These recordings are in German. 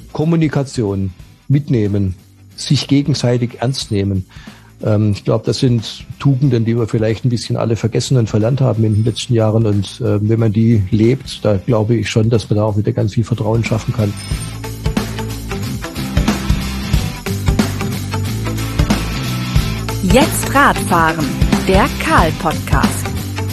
Kommunikation, mitnehmen, sich gegenseitig ernst nehmen. Ich glaube, das sind Tugenden, die wir vielleicht ein bisschen alle vergessen und verlernt haben in den letzten Jahren. Und wenn man die lebt, da glaube ich schon, dass man da auch wieder ganz viel Vertrauen schaffen kann. Jetzt Radfahren, der Karl-Podcast.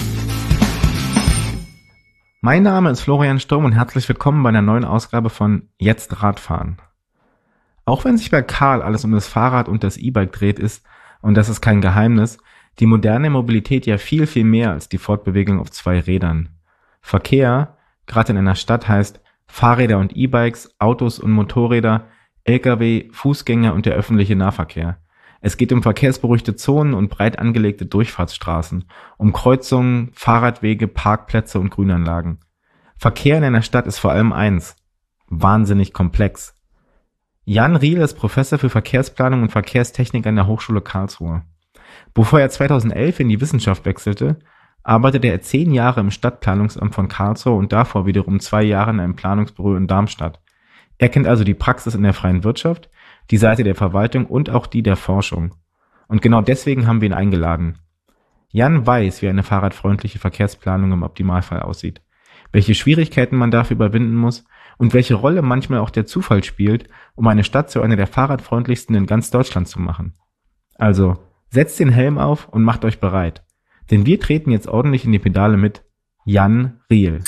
Mein Name ist Florian Sturm und herzlich willkommen bei einer neuen Ausgabe von Jetzt Radfahren. Auch wenn sich bei Karl alles um das Fahrrad und das E-Bike dreht ist, und das ist kein Geheimnis, die moderne Mobilität ja viel, viel mehr als die Fortbewegung auf zwei Rädern. Verkehr, gerade in einer Stadt, heißt Fahrräder und E-Bikes, Autos und Motorräder, Lkw, Fußgänger und der öffentliche Nahverkehr. Es geht um verkehrsberuhigte Zonen und breit angelegte Durchfahrtsstraßen, um Kreuzungen, Fahrradwege, Parkplätze und Grünanlagen. Verkehr in einer Stadt ist vor allem eins: wahnsinnig komplex. Jan Riehl ist Professor für Verkehrsplanung und Verkehrstechnik an der Hochschule Karlsruhe. Bevor er 2011 in die Wissenschaft wechselte, arbeitete er 10 Jahre im Stadtplanungsamt von Karlsruhe und davor wiederum 2 Jahre in einem Planungsbüro in Darmstadt. Er kennt also die Praxis in der freien Wirtschaft, die Seite der Verwaltung und auch die der Forschung. Und genau deswegen haben wir ihn eingeladen. Jan weiß, wie eine fahrradfreundliche Verkehrsplanung im Optimalfall aussieht, welche Schwierigkeiten man dafür überwinden muss und welche Rolle manchmal auch der Zufall spielt, um eine Stadt zu einer der fahrradfreundlichsten in ganz Deutschland zu machen. Also, setzt den Helm auf und macht euch bereit. Denn wir treten jetzt ordentlich in die Pedale mit Jan Riehl.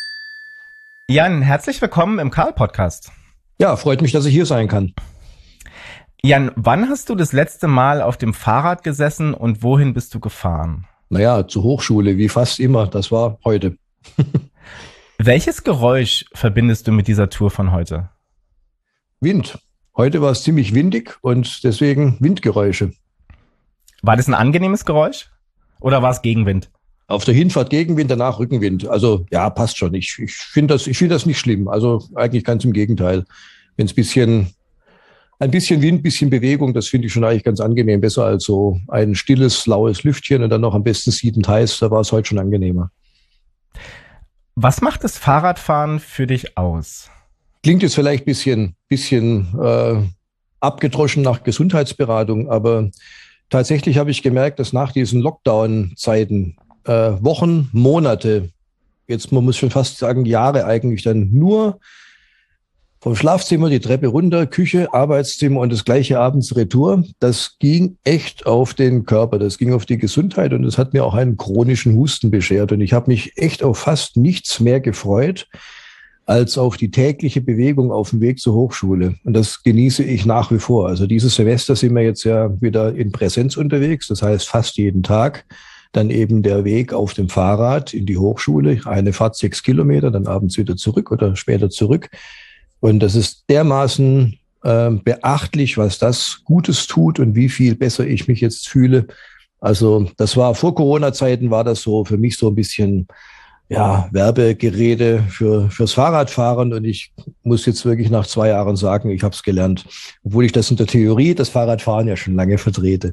Jan, herzlich willkommen im Karl-Podcast. Ja, freut mich, dass ich hier sein kann. Jan, wann hast du das letzte Mal auf dem Fahrrad gesessen und wohin bist du gefahren? Naja, zur Hochschule, wie fast immer. Das war heute. Welches Geräusch verbindest du mit dieser Tour von heute? Wind. Heute war es ziemlich windig und deswegen Windgeräusche. War das ein angenehmes Geräusch oder war es Gegenwind? Auf der Hinfahrt Gegenwind, danach Rückenwind. Also ja, passt schon. Ich finde das nicht schlimm. Also eigentlich ganz im Gegenteil. Wenn es ein bisschen Wind, bisschen Bewegung, das finde ich schon eigentlich ganz angenehm. Besser als so ein stilles, laues Lüftchen und dann noch am besten siedend heiß. Da war es heute schon angenehmer. Was macht das Fahrradfahren für dich aus? Klingt jetzt vielleicht bisschen abgedroschen nach Gesundheitsberatung, aber tatsächlich habe ich gemerkt, dass nach diesen Lockdown-Zeiten Wochen, Monate, jetzt man muss schon fast sagen Jahre eigentlich dann nur vom Schlafzimmer die Treppe runter, Küche, Arbeitszimmer und das gleiche abends Retour. Das ging echt auf den Körper, das ging auf die Gesundheit und das hat mir auch einen chronischen Husten beschert. Und ich habe mich echt auf fast nichts mehr gefreut, als auf die tägliche Bewegung auf dem Weg zur Hochschule. Und das genieße ich nach wie vor. Also dieses Semester sind wir jetzt ja wieder in Präsenz unterwegs, das heißt fast jeden Tag. Dann eben der Weg auf dem Fahrrad in die Hochschule, eine Fahrt 6 Kilometer, dann abends wieder zurück oder später zurück. Und das ist dermaßen beachtlich, was das Gutes tut und wie viel besser ich mich jetzt fühle. Also das war vor Corona-Zeiten, war das so für mich so ein bisschen Werbegerede fürs Fahrradfahren. Und ich muss jetzt wirklich nach 2 Jahren sagen, ich habe es gelernt. Obwohl ich das in der Theorie, das Fahrradfahren ja schon lange vertrete.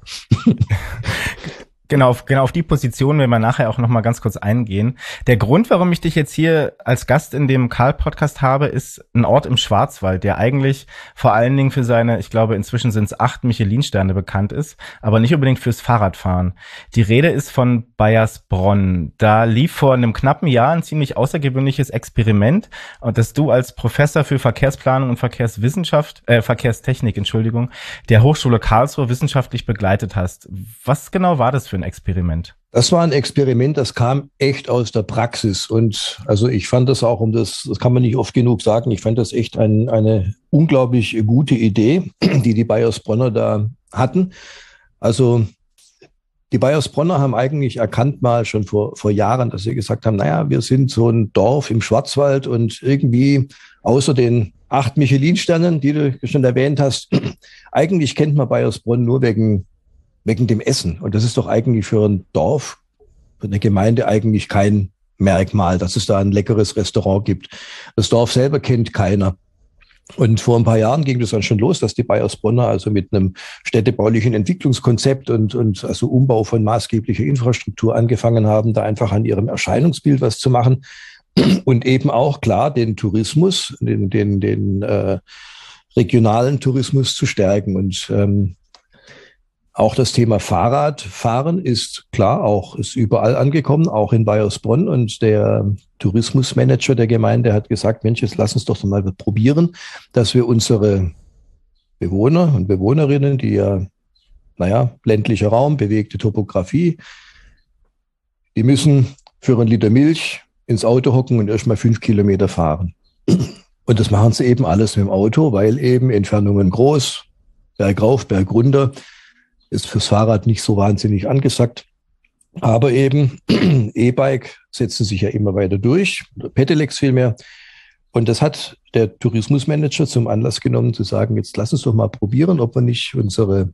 Genau auf die Position werden wir nachher auch nochmal ganz kurz eingehen. Der Grund, warum ich dich jetzt hier als Gast in dem Karl-Podcast habe, ist ein Ort im Schwarzwald, der eigentlich vor allen Dingen für seine, ich glaube inzwischen sind es 8 Michelin-Sterne bekannt ist, aber nicht unbedingt fürs Fahrradfahren. Die Rede ist von Baiersbronn. Da lief vor einem knappen Jahr ein ziemlich außergewöhnliches Experiment, das du als Professor für Verkehrsplanung und Verkehrstechnik, der Hochschule Karlsruhe wissenschaftlich begleitet hast. Was genau war das für ein Experiment? Das war ein Experiment, das kam echt aus der Praxis. Und also ich fand das auch, das kann man nicht oft genug sagen, ich fand das echt eine unglaublich gute Idee, die Baiersbronner da hatten. Also die Baiersbronner haben eigentlich erkannt mal schon vor Jahren, dass sie gesagt haben, naja, wir sind so ein Dorf im Schwarzwald und irgendwie außer den 8 Michelin-Sternen, die du schon erwähnt hast, eigentlich kennt man Baiersbronn nur wegen dem Essen. Und das ist doch eigentlich für ein Dorf, für eine Gemeinde eigentlich kein Merkmal, dass es da ein leckeres Restaurant gibt. Das Dorf selber kennt keiner. Und vor ein paar Jahren ging das dann schon los, dass die Baiersbronner also mit einem städtebaulichen Entwicklungskonzept und also Umbau von maßgeblicher Infrastruktur angefangen haben, da einfach an ihrem Erscheinungsbild was zu machen und eben auch klar den Tourismus, den regionalen Tourismus zu stärken. Und auch das Thema Fahrradfahren ist klar, ist überall angekommen, auch in Baiersbronn. Und der Tourismusmanager der Gemeinde hat gesagt, Mensch, jetzt lass uns doch mal probieren, dass wir unsere Bewohner und Bewohnerinnen, die ja, ländlicher Raum, bewegte Topografie, die müssen für einen Liter Milch ins Auto hocken und erst mal 5 Kilometer fahren. Und das machen sie eben alles mit dem Auto, weil eben Entfernungen groß, bergauf, bergunter, ist fürs Fahrrad nicht so wahnsinnig angesagt. Aber eben E-Bike setzen sich ja immer weiter durch, Pedelecs vielmehr. Und das hat der Tourismusmanager zum Anlass genommen, zu sagen, jetzt lass uns doch mal probieren, ob wir nicht unsere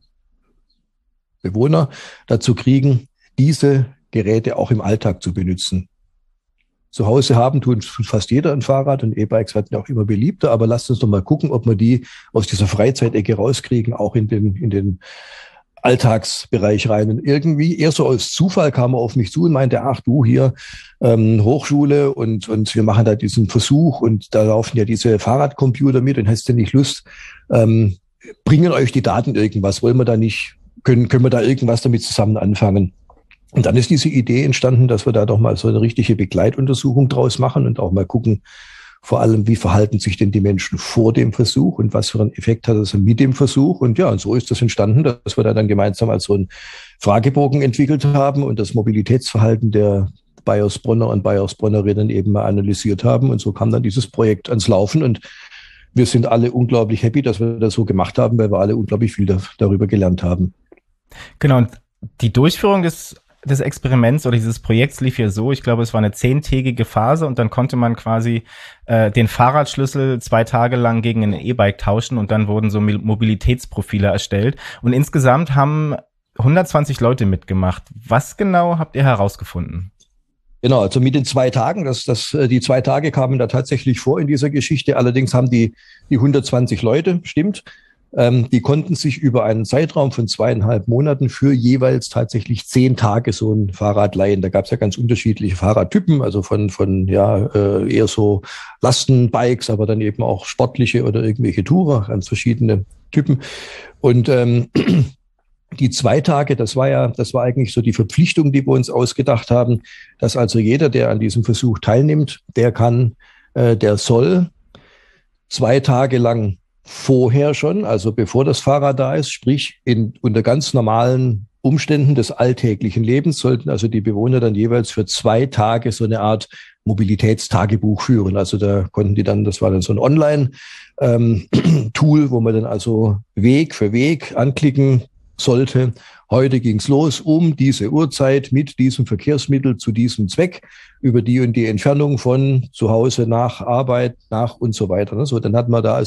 Bewohner dazu kriegen, diese Geräte auch im Alltag zu benutzen. Zu Hause haben tut fast jeder ein Fahrrad und E-Bikes werden auch immer beliebter, aber lasst uns doch mal gucken, ob wir die aus dieser Freizeitecke rauskriegen, auch in den Alltagsbereich rein. Und irgendwie, eher so aus Zufall kam er auf mich zu und meinte, ach du, hier Hochschule und wir machen da diesen Versuch und da laufen ja diese Fahrradcomputer mit und hast du nicht Lust, bringen euch die Daten irgendwas? Wollen wir da nicht, können wir da irgendwas damit zusammen anfangen? Und dann ist diese Idee entstanden, dass wir da doch mal so eine richtige Begleituntersuchung draus machen und auch mal gucken, vor allem, wie verhalten sich denn die Menschen vor dem Versuch und was für einen Effekt hat das mit dem Versuch? Und ja, und so ist das entstanden, dass wir da dann gemeinsam als so einen Fragebogen entwickelt haben und das Mobilitätsverhalten der Baiersbronner und Baiersbronnerinnen eben mal analysiert haben. Und so kam dann dieses Projekt ans Laufen. Und wir sind alle unglaublich happy, dass wir das so gemacht haben, weil wir alle unglaublich viel darüber gelernt haben. Genau, und die Durchführung des Experiments oder dieses Projekts lief ja so, ich glaube, es war eine 10-tägige Phase und dann konnte man quasi den Fahrradschlüssel 2 Tage lang gegen ein E-Bike tauschen und dann wurden so Mobilitätsprofile erstellt. Und insgesamt haben 120 Leute mitgemacht. Was genau habt ihr herausgefunden? Genau, also mit den 2 Tagen, die 2 Tage kamen da tatsächlich vor in dieser Geschichte. Allerdings haben die 120 Leute, stimmt, die konnten sich über einen Zeitraum von 2,5 Monaten für jeweils tatsächlich 10 Tage so ein Fahrrad leihen. Da gab es ja ganz unterschiedliche Fahrradtypen, also von eher so Lastenbikes, aber dann eben auch sportliche oder irgendwelche Tourer, ganz verschiedene Typen. Und die 2 Tage, das war eigentlich so die Verpflichtung, die wir uns ausgedacht haben, dass also jeder, der an diesem Versuch teilnimmt, der soll 2 Tage lang vorher schon, also bevor das Fahrrad da ist, sprich unter ganz normalen Umständen des alltäglichen Lebens, sollten also die Bewohner dann jeweils für 2 Tage so eine Art Mobilitätstagebuch führen. Also da konnten die dann, das war dann so ein Online-Tool, wo man dann also Weg für Weg anklicken sollte. Heute ging's los um diese Uhrzeit mit diesem Verkehrsmittel zu diesem Zweck über die und die Entfernung von zu Hause nach Arbeit, nach und so weiter. So, dann hatten wir da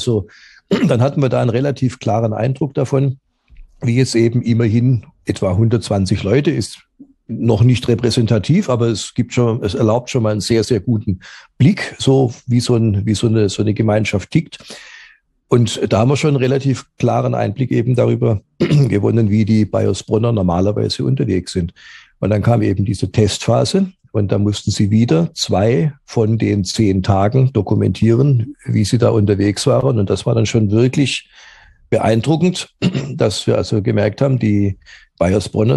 einen relativ klaren Eindruck davon, wie es eben immerhin etwa 120 Leute ist. Noch nicht repräsentativ, aber es erlaubt schon mal einen sehr, sehr guten Blick, so wie so eine Gemeinschaft tickt. Und da haben wir schon einen relativ klaren Einblick eben darüber gewonnen, wie die Baiersbronner normalerweise unterwegs sind. Und dann kam eben diese Testphase und da mussten sie wieder 2 von den 10 Tagen dokumentieren, wie sie da unterwegs waren. Und das war dann schon wirklich beeindruckend, dass wir also gemerkt haben, die Baiersbronner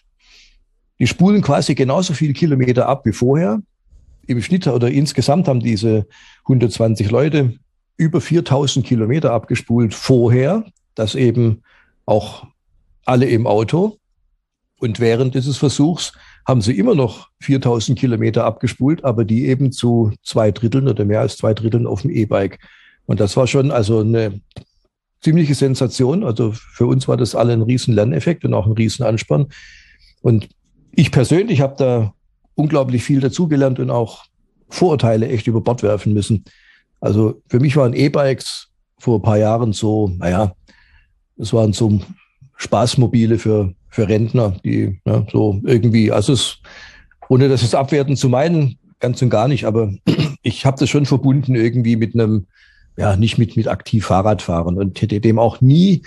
die spulen quasi genauso viele Kilometer ab wie vorher. Im Schnitt oder insgesamt haben diese 120 Leute über 4000 Kilometer abgespult vorher, das eben auch alle im Auto. Und während dieses Versuchs haben sie immer noch 4000 Kilometer abgespult, aber die eben zu 2/3 oder mehr als 2/3 auf dem E-Bike. Und das war schon also eine ziemliche Sensation. Also für uns war das alle ein riesen Lerneffekt und auch ein riesen Ansporn. Und ich persönlich habe da unglaublich viel dazugelernt und auch Vorurteile echt über Bord werfen müssen. Also für mich waren E-Bikes vor ein paar Jahren so, das waren so Spaßmobile für Rentner, die so irgendwie, also ohne das jetzt abwertend zu meinen, ganz und gar nicht, aber ich habe das schon verbunden irgendwie mit einem, nicht mit aktiv Fahrradfahren und hätte dem auch nie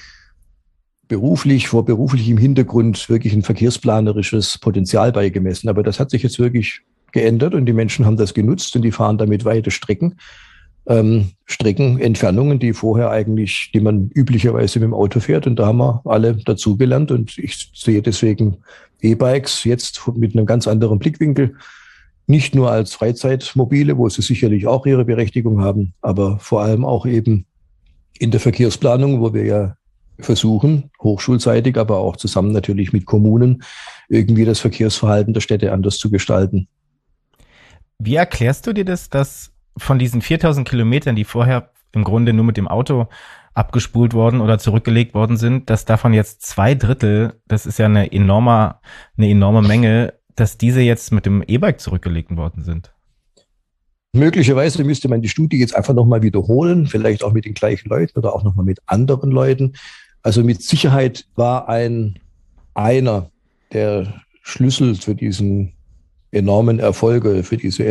vor beruflichem Hintergrund wirklich ein verkehrsplanerisches Potenzial beigemessen. Aber das hat sich jetzt wirklich geändert und die Menschen haben das genutzt und die fahren damit weite Strecken. Streckenentfernungen, die man üblicherweise mit dem Auto fährt. Und da haben wir alle dazugelernt. Und ich sehe deswegen E-Bikes jetzt mit einem ganz anderen Blickwinkel. Nicht nur als Freizeitmobile, wo sie sicherlich auch ihre Berechtigung haben, aber vor allem auch eben in der Verkehrsplanung, wo wir ja versuchen, hochschulseitig, aber auch zusammen natürlich mit Kommunen, irgendwie das Verkehrsverhalten der Städte anders zu gestalten. Wie erklärst du dir das, dass von diesen 4000 Kilometern, die vorher im Grunde nur mit dem Auto abgespult worden oder zurückgelegt worden sind, dass davon jetzt 2/3, das ist ja eine enorme Menge, dass diese jetzt mit dem E-Bike zurückgelegt worden sind? Möglicherweise müsste man die Studie jetzt einfach nochmal wiederholen, vielleicht auch mit den gleichen Leuten oder auch nochmal mit anderen Leuten. Also mit Sicherheit war einer der Schlüssel für diesen enormen Erfolg, für diesen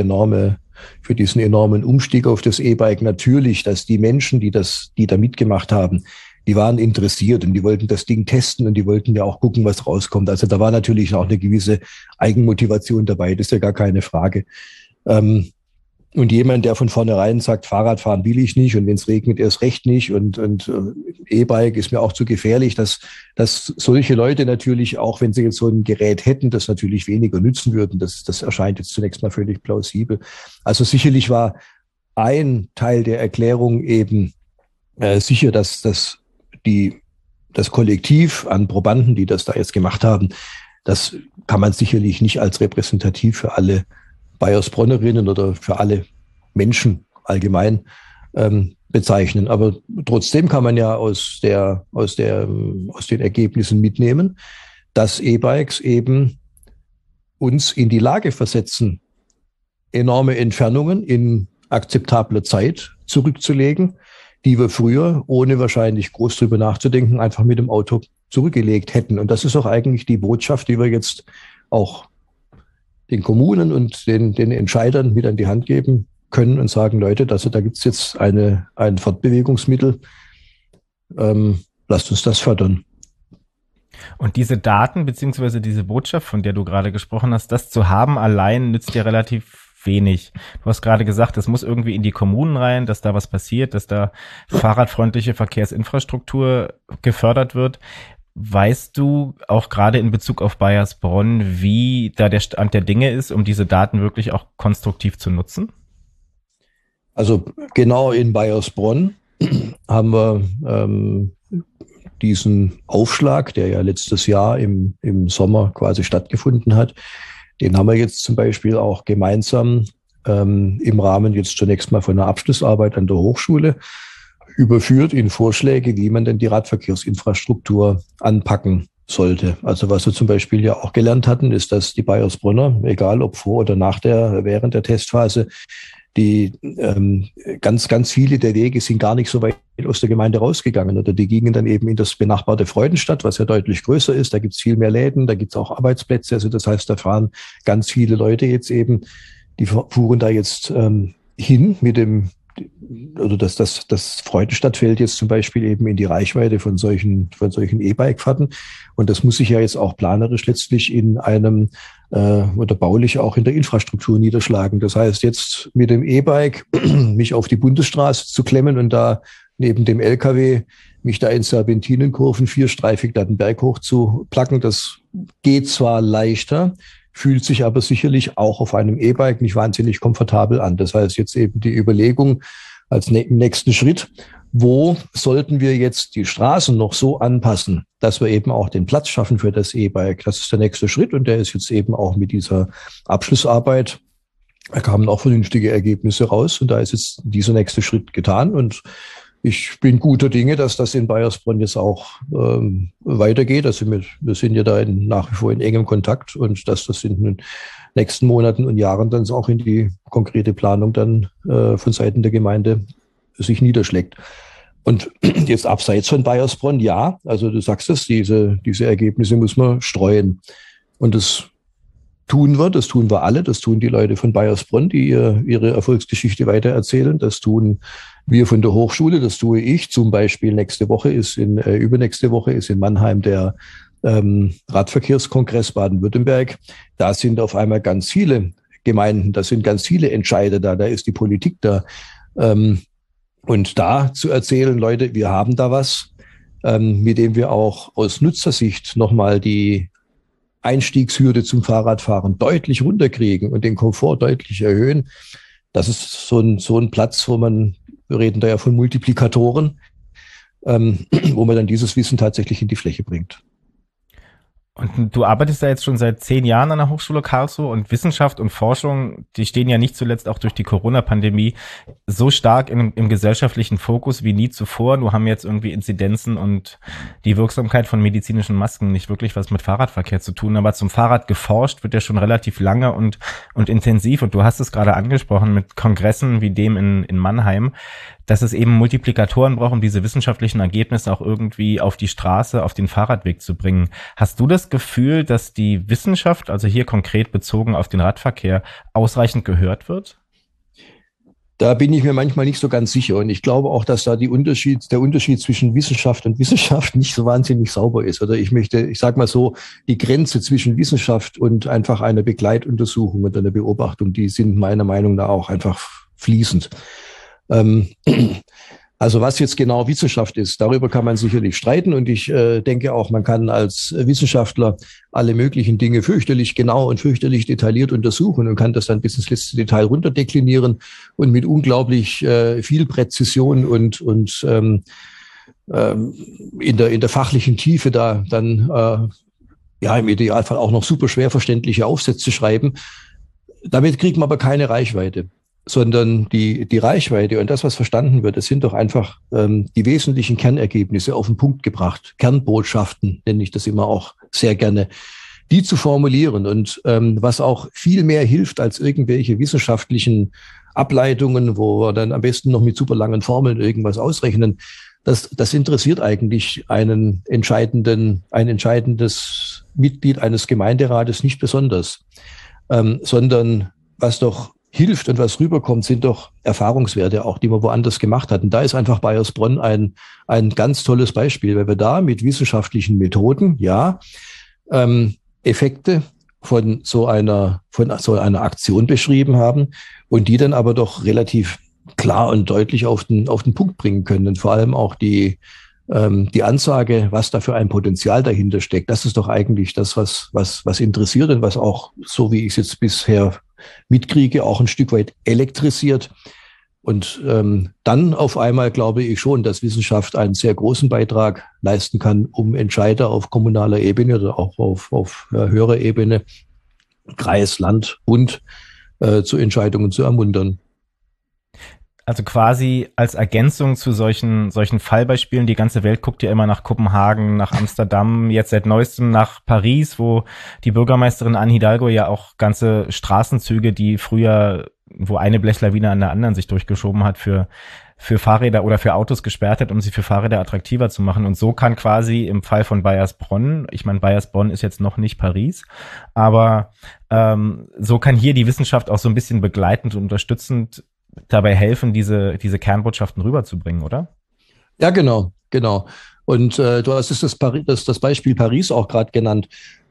enormen Umstieg auf das E-Bike natürlich, dass die Menschen, die da mitgemacht haben, die waren interessiert und die wollten das Ding testen und die wollten ja auch gucken, was rauskommt. Also da war natürlich auch eine gewisse Eigenmotivation dabei, das ist ja gar keine Frage. Und jemand, der von vornherein sagt, Fahrradfahren will ich nicht und wenn es regnet, erst recht nicht und E-Bike ist mir auch zu gefährlich, dass solche Leute natürlich, auch wenn sie jetzt so ein Gerät hätten, das natürlich weniger nützen würden. Das erscheint jetzt zunächst mal völlig plausibel. Also sicherlich war ein Teil der Erklärung eben sicher, dass das Kollektiv an Probanden, die das da jetzt gemacht haben, das kann man sicherlich nicht als repräsentativ für alle Bayersbronnerinnen oder für alle Menschen allgemein bezeichnen. Aber trotzdem kann man ja aus den Ergebnissen mitnehmen, dass E-Bikes eben uns in die Lage versetzen, enorme Entfernungen in akzeptabler Zeit zurückzulegen, die wir früher, ohne wahrscheinlich groß drüber nachzudenken, einfach mit dem Auto zurückgelegt hätten. Und das ist auch eigentlich die Botschaft, die wir jetzt auch den Kommunen und den Entscheidern mit an die Hand geben können und sagen, Leute, da gibt es jetzt ein Fortbewegungsmittel, lasst uns das fördern. Und diese Daten beziehungsweise diese Botschaft, von der du gerade gesprochen hast, das zu haben allein nützt dir relativ wenig. Du hast gerade gesagt, es muss irgendwie in die Kommunen rein, dass da was passiert, dass da fahrradfreundliche Verkehrsinfrastruktur gefördert wird. Weißt du auch gerade in Bezug auf Baiersbronn, wie da der Stand der Dinge ist, um diese Daten wirklich auch konstruktiv zu nutzen? Also genau in Baiersbronn haben wir diesen Aufschlag, der ja letztes Jahr im Sommer quasi stattgefunden hat, den haben wir jetzt zum Beispiel auch gemeinsam im Rahmen jetzt zunächst mal von einer Abschlussarbeit an der Hochschule überführt in Vorschläge, wie man denn die Radverkehrsinfrastruktur anpacken sollte. Also was wir zum Beispiel ja auch gelernt hatten, ist, dass die Bayersbronner, egal ob vor oder während der Testphase, die ganz, ganz viele der Wege sind gar nicht so weit aus der Gemeinde rausgegangen oder die gingen dann eben in das benachbarte Freudenstadt, was ja deutlich größer ist. Da gibt es viel mehr Läden, da gibt es auch Arbeitsplätze. Also das heißt, da fahren ganz viele Leute jetzt eben, die fuhren da jetzt hin mit dem, oder das Freudenstadt fällt jetzt zum Beispiel eben in die Reichweite von solchen E-Bike-Fahrten. Und das muss sich ja jetzt auch planerisch letztlich in einem oder baulich auch in der Infrastruktur niederschlagen. Das heißt, jetzt mit dem E-Bike mich auf die Bundesstraße zu klemmen und da neben dem LKW mich da in Serpentinenkurven vierstreifig da den Berg hoch zu placken, das geht zwar leichter, fühlt sich aber sicherlich auch auf einem E-Bike nicht wahnsinnig komfortabel an. Das heißt jetzt eben die Überlegung als nächsten Schritt, wo sollten wir jetzt die Straßen noch so anpassen, dass wir eben auch den Platz schaffen für das E-Bike. Das ist der nächste Schritt und der ist jetzt eben auch mit dieser Abschlussarbeit, da kamen auch vernünftige Ergebnisse raus und da ist jetzt dieser nächste Schritt getan und ich bin guter Dinge, dass das in Baiersbronn jetzt auch weitergeht. Also wir sind ja da nach wie vor in engem Kontakt und dass das in den nächsten Monaten und Jahren dann auch in die konkrete Planung dann von Seiten der Gemeinde sich niederschlägt. Und jetzt abseits von Baiersbronn, ja, also du sagst es, diese Ergebnisse muss man streuen. Und das tun wir alle, das tun die Leute von Baiersbronn, die ihre Erfolgsgeschichte weitererzählen, das tun wir von der Hochschule, das tue ich. Zum Beispiel übernächste Woche ist in Mannheim der Radverkehrskongress Baden-Württemberg. Da sind auf einmal ganz viele Gemeinden, da sind ganz viele Entscheider da ist die Politik da. Und da zu erzählen, Leute, wir haben da was, mit dem wir auch aus Nutzersicht nochmal die Einstiegshürde zum Fahrradfahren deutlich runterkriegen und den Komfort deutlich erhöhen. Das ist so ein Platz, wir reden da ja von Multiplikatoren, wo man dann dieses Wissen tatsächlich in die Fläche bringt. Und du arbeitest ja jetzt schon seit 10 Jahren an der Hochschule Karlsruhe und Wissenschaft und Forschung, die stehen ja nicht zuletzt auch durch die Corona-Pandemie so stark im gesellschaftlichen Fokus wie nie zuvor. Nur haben jetzt irgendwie Inzidenzen und die Wirksamkeit von medizinischen Masken nicht wirklich was mit Fahrradverkehr zu tun. Aber zum Fahrrad geforscht wird ja schon relativ lange und intensiv. Und du hast es gerade angesprochen mit Kongressen wie dem in Mannheim, dass es eben Multiplikatoren braucht, um diese wissenschaftlichen Ergebnisse auch irgendwie auf die Straße, auf den Fahrradweg zu bringen. Hast du das Gefühl, dass die Wissenschaft, also hier konkret bezogen auf den Radverkehr, ausreichend gehört wird? Da bin ich mir manchmal nicht so ganz sicher. Und ich glaube auch, dass da der Unterschied zwischen Wissenschaft und Wissenschaft nicht so wahnsinnig sauber ist. Oder ich sage mal so, die Grenze zwischen Wissenschaft und einfach einer Begleituntersuchung und einer Beobachtung, die sind meiner Meinung nach auch einfach fließend. Also was jetzt genau Wissenschaft ist, darüber kann man sicherlich streiten. Und ich denke auch, man kann als Wissenschaftler alle möglichen Dinge fürchterlich genau und fürchterlich detailliert untersuchen und kann das dann bis ins letzte Detail runterdeklinieren und mit unglaublich viel Präzision und in der fachlichen Tiefe da dann im Idealfall auch noch super schwer verständliche Aufsätze schreiben. Damit kriegt man aber keine Reichweite. Sondern die Reichweite und das, was verstanden wird, das sind doch einfach die wesentlichen Kernergebnisse auf den Punkt gebracht. Kernbotschaften nenne ich das immer auch sehr gerne, die zu formulieren. Und was auch viel mehr hilft als irgendwelche wissenschaftlichen Ableitungen, wo wir dann am besten noch mit super langen Formeln irgendwas ausrechnen, das interessiert eigentlich ein entscheidendes Mitglied eines Gemeinderates nicht besonders, sondern was doch hilft und was rüberkommt, sind doch Erfahrungswerte auch, die man woanders gemacht hat. Und da ist einfach Baiersbronn ein ganz tolles Beispiel, weil wir da mit wissenschaftlichen Methoden, Effekte von so einer Aktion beschrieben haben und die dann aber doch relativ klar und deutlich auf den Punkt bringen können. Und vor allem auch die Ansage, was da für ein Potenzial dahinter steckt, das ist doch eigentlich das, was interessiert und was auch, so wie ich es jetzt bisher mitkriege, auch ein Stück weit elektrisiert. Und dann auf einmal glaube ich schon, dass Wissenschaft einen sehr großen Beitrag leisten kann, um Entscheider auf kommunaler Ebene oder auch auf höherer Ebene, Kreis, Land, Bund zu Entscheidungen zu ermuntern. Also quasi als Ergänzung zu solchen Fallbeispielen. Die ganze Welt guckt ja immer nach Kopenhagen, nach Amsterdam, jetzt seit neuestem nach Paris, wo die Bürgermeisterin Anne Hidalgo ja auch ganze Straßenzüge, die früher, wo eine Blechlawine an der anderen sich durchgeschoben hat, für Fahrräder oder für Autos gesperrt hat, um sie für Fahrräder attraktiver zu machen. Und so kann quasi im Fall von Baiersbronn, ich meine, Baiersbronn ist jetzt noch nicht Paris, aber so kann hier die Wissenschaft auch so ein bisschen begleitend und unterstützend dabei helfen, diese Kernbotschaften rüberzubringen, oder? Ja, genau. Und du hast das Beispiel Paris auch gerade genannt.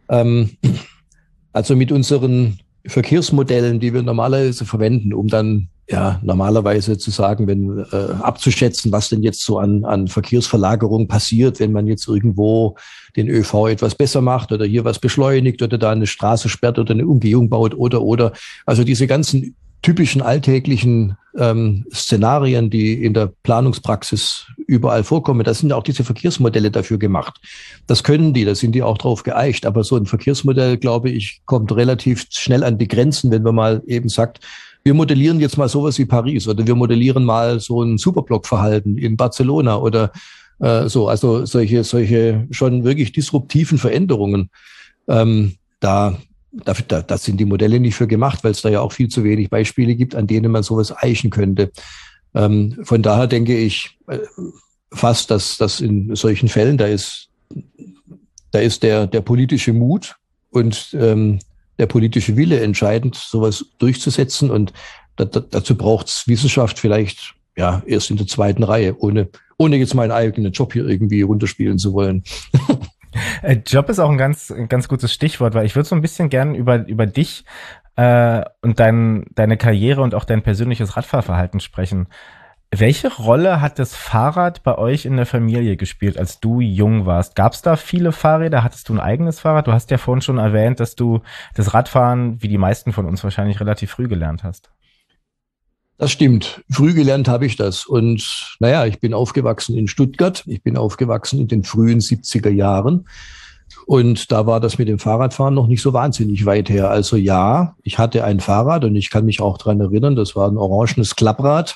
Also mit unseren Verkehrsmodellen, die wir normalerweise verwenden, um dann normalerweise zu sagen, abzuschätzen, was denn jetzt so an Verkehrsverlagerung passiert, wenn man jetzt irgendwo den ÖV etwas besser macht oder hier was beschleunigt oder da eine Straße sperrt oder eine Umgehung baut oder. Also diese ganzen typischen alltäglichen Szenarien, die in der Planungspraxis überall vorkommen, da sind ja auch diese Verkehrsmodelle dafür gemacht. Das können die, da sind die auch drauf geeicht. Aber so ein Verkehrsmodell, glaube ich, kommt relativ schnell an die Grenzen, wenn man mal eben sagt, wir modellieren jetzt mal sowas wie Paris oder wir modellieren mal so ein Superblockverhalten in Barcelona oder so. Also solche schon wirklich disruptiven Veränderungen. Da sind die Modelle nicht für gemacht, weil es da ja auch viel zu wenig Beispiele gibt, an denen man sowas eichen könnte. Von daher denke ich fast, dass in solchen Fällen da ist der politische Mut und der politische Wille entscheidend, sowas durchzusetzen. Und dazu braucht es Wissenschaft vielleicht erst in der zweiten Reihe, ohne jetzt meinen eigenen Job hier irgendwie runterspielen zu wollen. Job ist auch ein ganz gutes Stichwort, weil ich würde so ein bisschen gern über dich und deine Karriere und auch dein persönliches Radfahrverhalten sprechen. Welche Rolle hat das Fahrrad bei euch in der Familie gespielt, als du jung warst? Gab es da viele Fahrräder? Hattest du ein eigenes Fahrrad? Du hast ja vorhin schon erwähnt, dass du das Radfahren, wie die meisten von uns wahrscheinlich, relativ früh gelernt hast. Das stimmt. Früh gelernt habe ich das. Und naja, ich bin aufgewachsen in Stuttgart. Ich bin aufgewachsen in den frühen 70er Jahren. Und da war das mit dem Fahrradfahren noch nicht so wahnsinnig weit her. Also ja, ich hatte ein Fahrrad und ich kann mich auch dran erinnern, das war ein orangenes Klapprad.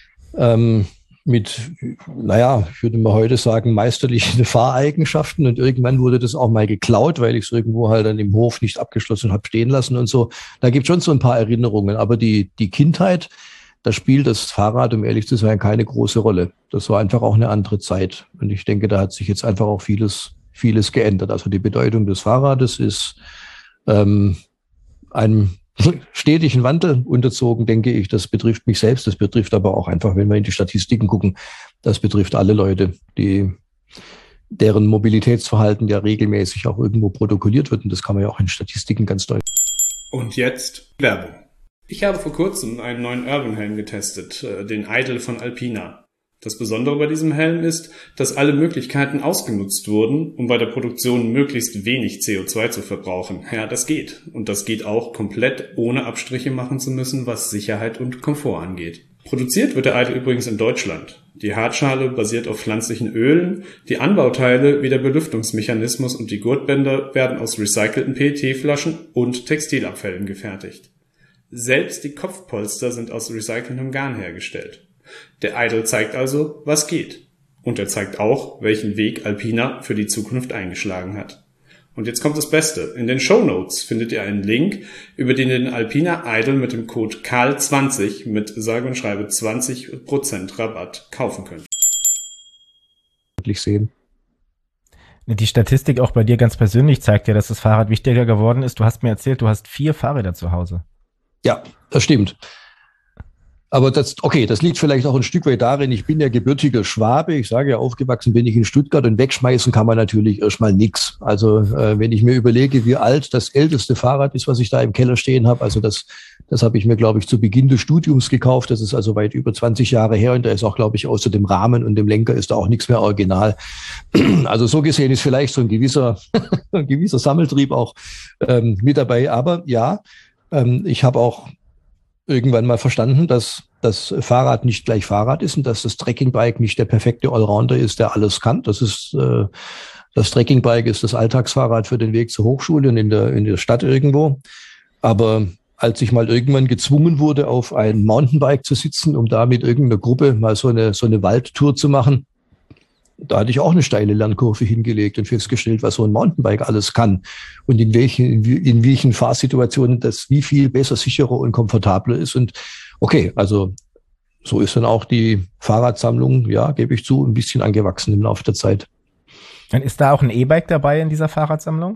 Mit, naja, ich würde mal heute sagen, meisterlichen Fahreigenschaften. Und irgendwann wurde das auch mal geklaut, weil ich es irgendwo halt dann im Hof nicht abgeschlossen habe stehen lassen und so. Da gibt es schon so ein paar Erinnerungen. Aber die Kindheit, da spielt das Fahrrad, um ehrlich zu sein, keine große Rolle. Das war einfach auch eine andere Zeit. Und ich denke, da hat sich jetzt einfach auch vieles geändert. Also die Bedeutung des Fahrrades ist einem stetigen Wandel unterzogen, denke ich. Das betrifft mich selbst, das betrifft aber auch einfach, wenn wir in die Statistiken gucken, das betrifft alle Leute, deren Mobilitätsverhalten ja regelmäßig auch irgendwo protokolliert wird. Und das kann man ja auch in Statistiken ganz deutlich. Und jetzt Werbung. Ich habe vor kurzem einen neuen Urban-Helm getestet, den Idol von Alpina. Das Besondere bei diesem Helm ist, dass alle Möglichkeiten ausgenutzt wurden, um bei der Produktion möglichst wenig CO2 zu verbrauchen. Ja, das geht. Und das geht auch komplett ohne Abstriche machen zu müssen, was Sicherheit und Komfort angeht. Produziert wird der Idol übrigens in Deutschland. Die Hartschale basiert auf pflanzlichen Ölen, die Anbauteile wie der Belüftungsmechanismus und die Gurtbänder werden aus recycelten PET-Flaschen und Textilabfällen gefertigt. Selbst die Kopfpolster sind aus recyceltem Garn hergestellt. Der Idol zeigt also, was geht. Und er zeigt auch, welchen Weg Alpina für die Zukunft eingeschlagen hat. Und jetzt kommt das Beste. In den Shownotes findet ihr einen Link, über den ihr den Alpina Idol mit dem Code KAL20 mit sage und schreibe 20% Rabatt kaufen könnt. Sehen. Die Statistik auch bei dir ganz persönlich zeigt ja, dass das Fahrrad wichtiger geworden ist. Du hast mir erzählt, du hast 4 Fahrräder zu Hause. Ja, das stimmt. Aber das liegt vielleicht auch ein Stück weit darin, ich bin ja gebürtiger Schwabe, ich sage ja, aufgewachsen bin ich in Stuttgart und wegschmeißen kann man natürlich erstmal nix. Also wenn ich mir überlege, wie alt das älteste Fahrrad ist, was ich da im Keller stehen habe, also das habe ich mir, glaube ich, zu Beginn des Studiums gekauft, das ist also weit über 20 Jahre her und da ist auch, glaube ich, außer dem Rahmen und dem Lenker ist da auch nichts mehr original. Also so gesehen ist vielleicht so ein gewisser Sammeltrieb auch mit dabei, aber ja, ich habe auch irgendwann mal verstanden, dass das Fahrrad nicht gleich Fahrrad ist und dass das Trekkingbike nicht der perfekte Allrounder ist, der alles kann. Das Trekkingbike ist das Alltagsfahrrad für den Weg zur Hochschule und in der Stadt irgendwo. Aber als ich mal irgendwann gezwungen wurde, auf ein Mountainbike zu sitzen, um da mit irgendeiner Gruppe mal so eine Waldtour zu machen, da hatte ich auch eine steile Lernkurve hingelegt und festgestellt, was so ein Mountainbike alles kann und in welchen Fahrsituationen das wie viel besser, sicherer und komfortabler ist. Und okay, also so ist dann auch die Fahrradsammlung, ja, gebe ich zu, ein bisschen angewachsen im Laufe der Zeit. Und ist da auch ein E-Bike dabei in dieser Fahrradsammlung?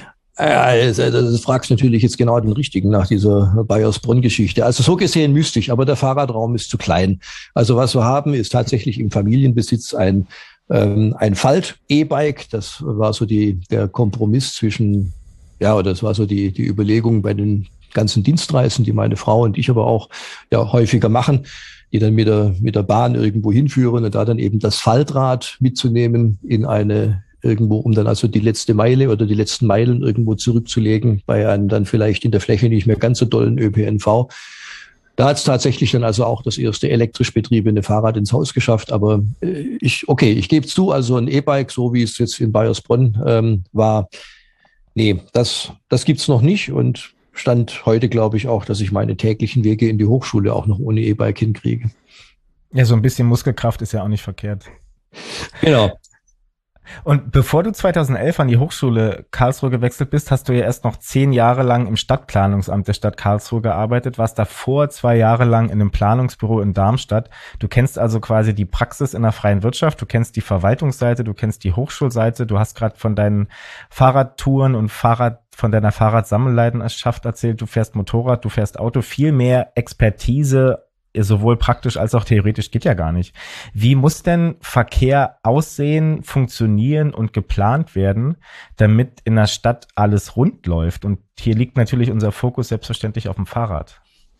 Das fragst du natürlich jetzt genau den richtigen nach dieser Bayersbronn-Geschichte. Also so gesehen müsste ich, aber der Fahrradraum ist zu klein. Also was wir haben, ist tatsächlich im Familienbesitz ein Falt-E-Bike. Das war so der Kompromiss zwischen, ja, oder das war so die Überlegung bei den ganzen Dienstreisen, die meine Frau und ich aber auch ja häufiger machen, die dann mit der Bahn irgendwo hinführen und da dann eben das Faltrad mitzunehmen in eine irgendwo, um dann also die letzte Meile oder die letzten Meilen irgendwo zurückzulegen bei einem dann vielleicht in der Fläche nicht mehr ganz so dollen ÖPNV. Da hat es tatsächlich dann also auch das erste elektrisch betriebene Fahrrad ins Haus geschafft. Aber ich gebe zu, also ein E-Bike, so wie es jetzt in Bayersbronn war, nee, das gibt's noch nicht. Und Stand heute glaube ich auch, dass ich meine täglichen Wege in die Hochschule auch noch ohne E-Bike hinkriege. Ja, so ein bisschen Muskelkraft ist ja auch nicht verkehrt. Genau. Und bevor du 2011 an die Hochschule Karlsruhe gewechselt bist, hast du ja erst noch 10 Jahre lang im Stadtplanungsamt der Stadt Karlsruhe gearbeitet, warst davor 2 Jahre lang in einem Planungsbüro in Darmstadt. Du kennst also quasi die Praxis in der freien Wirtschaft, du kennst die Verwaltungsseite, du kennst die Hochschulseite, du hast gerade von deinen Fahrradtouren und von deiner Fahrradsammelleidenschaft erzählt, du fährst Motorrad, du fährst Auto, viel mehr Expertise sowohl praktisch als auch theoretisch geht ja gar nicht. Wie muss denn Verkehr aussehen, funktionieren und geplant werden, damit in der Stadt alles rund läuft? Und hier liegt natürlich unser Fokus selbstverständlich auf dem Fahrrad.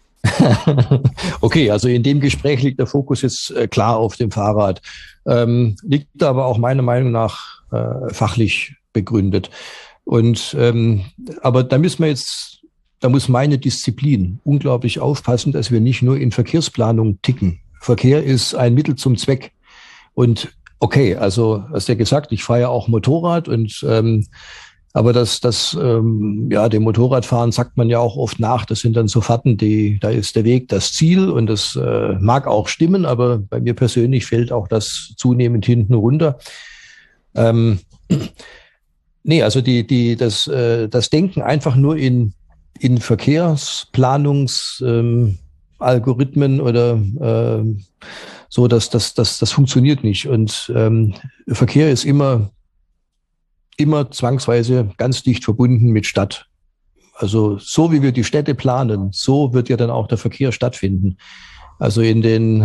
Okay, also in dem Gespräch liegt der Fokus jetzt klar auf dem Fahrrad. Liegt aber auch meiner Meinung nach fachlich begründet. Und aber da muss meine Disziplin unglaublich aufpassen, dass wir nicht nur in Verkehrsplanung ticken. Verkehr ist ein Mittel zum Zweck. Und okay, also hast du ja gesagt, ich fahre ja auch Motorrad und aber dem Motorradfahren sagt man ja auch oft nach. Das sind dann so Fahrten, da ist der Weg das Ziel und das mag auch stimmen, aber bei mir persönlich fällt auch das zunehmend hinten runter. Also das Denken einfach nur in Verkehrsplanungsalgorithmen oder so, das funktioniert nicht. Und Verkehr ist immer zwangsweise ganz dicht verbunden mit Stadt. Also so wie wir die Städte planen, so wird ja dann auch der Verkehr stattfinden. Also in den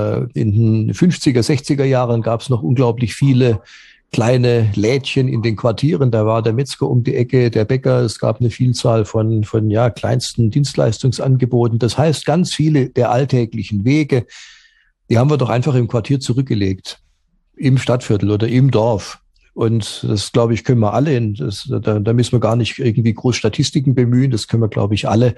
50er, 60er Jahren gab es noch unglaublich viele kleine Lädchen in den Quartieren. Da war der Metzger um die Ecke, der Bäcker. Es gab eine Vielzahl von kleinsten Dienstleistungsangeboten. Das heißt, ganz viele der alltäglichen Wege, die haben wir doch einfach im Quartier zurückgelegt, im Stadtviertel oder im Dorf. Und das, glaube ich, können wir alle, da müssen wir gar nicht irgendwie groß Statistiken bemühen, das können wir, glaube ich, alle,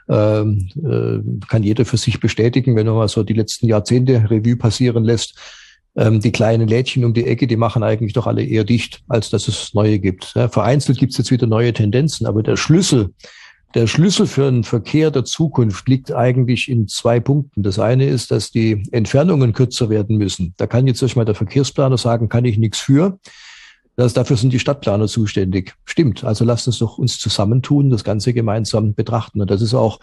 kann jeder für sich bestätigen, wenn man mal so die letzten Jahrzehnte Revue passieren lässt. Die kleinen Lädchen um die Ecke, die machen eigentlich doch alle eher dicht, als dass es neue gibt. Ja, vereinzelt gibt es jetzt wieder neue Tendenzen, aber der Schlüssel für einen Verkehr der Zukunft liegt eigentlich in 2 Punkten. Das eine ist, dass die Entfernungen kürzer werden müssen. Da kann jetzt erstmal der Verkehrsplaner sagen, kann ich nichts für. Dafür sind die Stadtplaner zuständig. Stimmt. Also lasst uns doch uns zusammentun, das Ganze gemeinsam betrachten. Und das ist auch,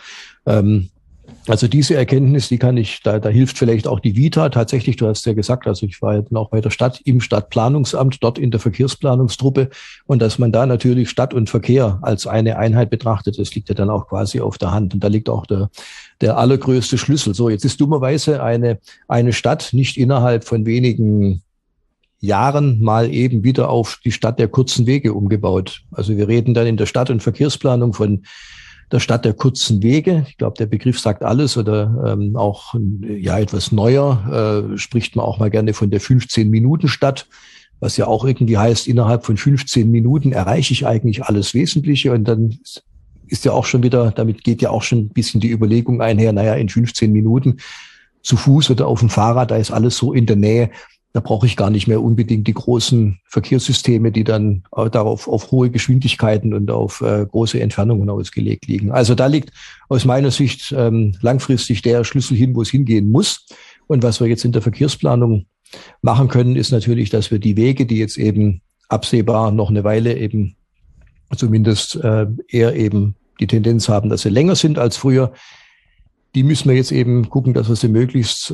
also diese Erkenntnis, die kann ich, da hilft vielleicht auch die Vita. Tatsächlich, du hast ja gesagt, also ich war ja dann auch bei der Stadt im Stadtplanungsamt, dort in der Verkehrsplanungstruppe. Und dass man da natürlich Stadt und Verkehr als eine Einheit betrachtet, das liegt ja dann auch quasi auf der Hand. Und da liegt auch der allergrößte Schlüssel. So, jetzt ist dummerweise eine Stadt nicht innerhalb von wenigen Jahren mal eben wieder auf die Stadt der kurzen Wege umgebaut. Also wir reden dann in der Stadt- und Verkehrsplanung von der Stadt der kurzen Wege. Ich glaube, der Begriff sagt alles oder auch etwas neuer spricht man auch mal gerne von der 15-Minuten-Stadt, was ja auch irgendwie heißt, innerhalb von 15 Minuten erreiche ich eigentlich alles Wesentliche und dann ist ja auch schon wieder, damit geht ja auch schon ein bisschen die Überlegung einher, in 15 Minuten zu Fuß oder auf dem Fahrrad, da ist alles so in der Nähe. Da brauche ich gar nicht mehr unbedingt die großen Verkehrssysteme, die dann darauf auf hohe Geschwindigkeiten und auf große Entfernungen ausgelegt liegen. Also da liegt aus meiner Sicht langfristig der Schlüssel hin, wo es hingehen muss. Und was wir jetzt in der Verkehrsplanung machen können, ist natürlich, dass wir die Wege, die jetzt eben absehbar noch eine Weile eben zumindest eher eben die Tendenz haben, dass sie länger sind als früher, die müssen wir jetzt eben gucken, dass wir sie möglichst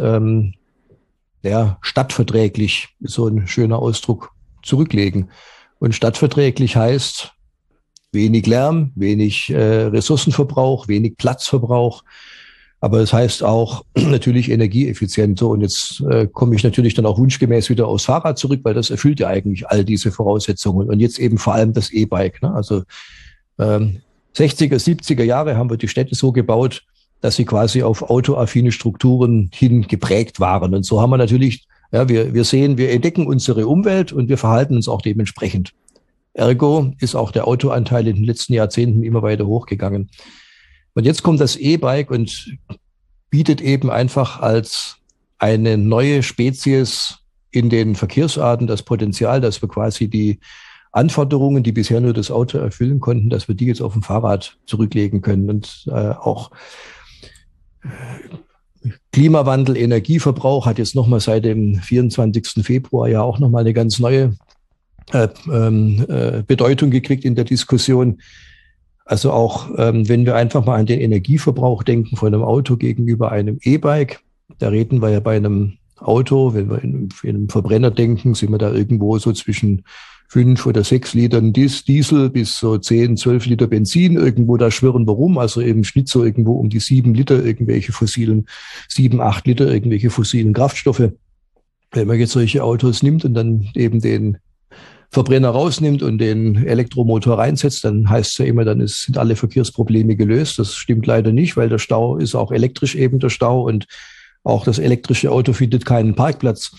stadtverträglich, ist so ein schöner Ausdruck, zurücklegen. Und stadtverträglich heißt wenig Lärm, wenig Ressourcenverbrauch, wenig Platzverbrauch. Aber es heißt auch natürlich energieeffizient. So, und jetzt komme ich natürlich dann auch wunschgemäß wieder aufs Fahrrad zurück, weil das erfüllt ja eigentlich all diese Voraussetzungen. Und jetzt eben vor allem das E-Bike. Ne? Also 60er, 70er Jahre haben wir die Städte so gebaut, dass sie quasi auf autoaffine Strukturen hin geprägt waren. Und so haben wir natürlich, wir sehen, wir entdecken unsere Umwelt und wir verhalten uns auch dementsprechend. Ergo ist auch der Autoanteil in den letzten Jahrzehnten immer weiter hochgegangen. Und jetzt kommt das E-Bike und bietet eben einfach als eine neue Spezies in den Verkehrsarten das Potenzial, dass wir quasi die Anforderungen, die bisher nur das Auto erfüllen konnten, dass wir die jetzt auf dem Fahrrad zurücklegen können. Und auch Klimawandel, Energieverbrauch hat jetzt nochmal seit dem 24. Februar ja auch nochmal eine ganz neue Bedeutung gekriegt in der Diskussion. Also auch wenn wir einfach mal an den Energieverbrauch denken von einem Auto gegenüber einem E-Bike, da reden wir ja bei einem Auto, wenn wir in einem Verbrenner denken, sind wir da irgendwo so zwischen 5 oder 6 Litern Diesel bis so 10, 12 Liter Benzin. Irgendwo da schwirren wir rum, also im Schnitt so irgendwo um die 7 Liter 7, 8 Liter irgendwelche fossilen Kraftstoffe. Wenn man jetzt solche Autos nimmt und dann eben den Verbrenner rausnimmt und den Elektromotor reinsetzt, dann heißt es ja immer, dann sind alle Verkehrsprobleme gelöst. Das stimmt leider nicht, weil der Stau ist auch elektrisch eben der Stau und auch das elektrische Auto findet keinen Parkplatz.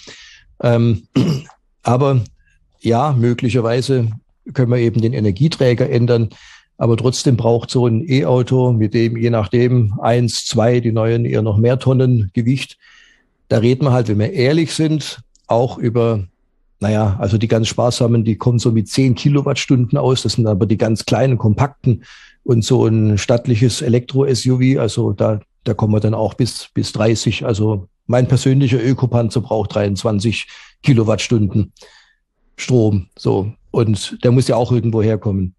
Aber ja, möglicherweise können wir eben den Energieträger ändern, aber trotzdem braucht so ein E-Auto mit dem, je nachdem, 1, 2, die neuen eher noch mehr Tonnen Gewicht. Da reden wir halt, wenn wir ehrlich sind, auch über, also die ganz sparsamen, die kommen so mit 10 Kilowattstunden aus. Das sind aber die ganz kleinen, kompakten und so ein stattliches Elektro-SUV. Also da kommen wir dann auch bis 30. Also mein persönlicher Ökopanzer braucht 23 Kilowattstunden Strom. So. Und der muss ja auch irgendwo herkommen.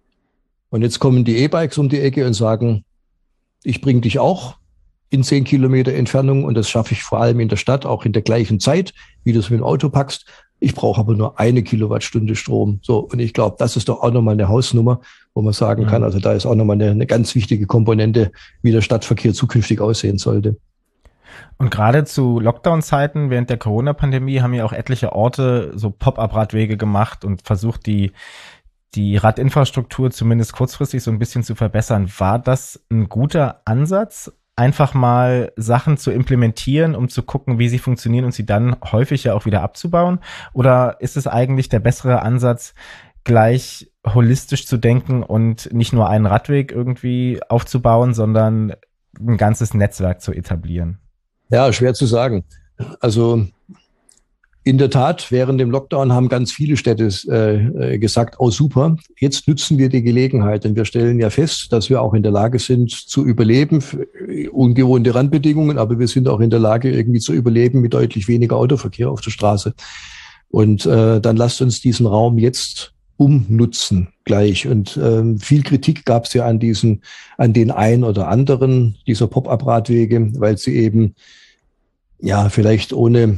Und jetzt kommen die E-Bikes um die Ecke und sagen, ich bringe dich auch in 10 Kilometer Entfernung und das schaffe ich vor allem in der Stadt, auch in der gleichen Zeit, wie du es mit dem Auto packst. Ich brauche aber nur 1 Kilowattstunde Strom. So, und ich glaube, das ist doch auch nochmal eine Hausnummer, wo man sagen kann, also da ist auch nochmal eine ganz wichtige Komponente, wie der Stadtverkehr zukünftig aussehen sollte. Und gerade zu Lockdown-Zeiten während der Corona-Pandemie haben ja auch etliche Orte so Pop-up-Radwege gemacht und versucht, die Radinfrastruktur zumindest kurzfristig so ein bisschen zu verbessern. War das ein guter Ansatz, einfach mal Sachen zu implementieren, um zu gucken, wie sie funktionieren und sie dann häufig ja auch wieder abzubauen? Oder ist es eigentlich der bessere Ansatz, gleich holistisch zu denken und nicht nur einen Radweg irgendwie aufzubauen, sondern ein ganzes Netzwerk zu etablieren? Ja, schwer zu sagen. Also in der Tat, während dem Lockdown haben ganz viele Städte gesagt, oh super, jetzt nutzen wir die Gelegenheit. Und wir stellen ja fest, dass wir auch in der Lage sind zu überleben, ungewohnte Randbedingungen, aber wir sind auch in der Lage irgendwie zu überleben mit deutlich weniger Autoverkehr auf der Straße. Und dann lasst uns diesen Raum jetzt umnutzen gleich. Und viel Kritik gab es ja an den ein oder anderen dieser Pop-up-Radwege, weil sie eben vielleicht ohne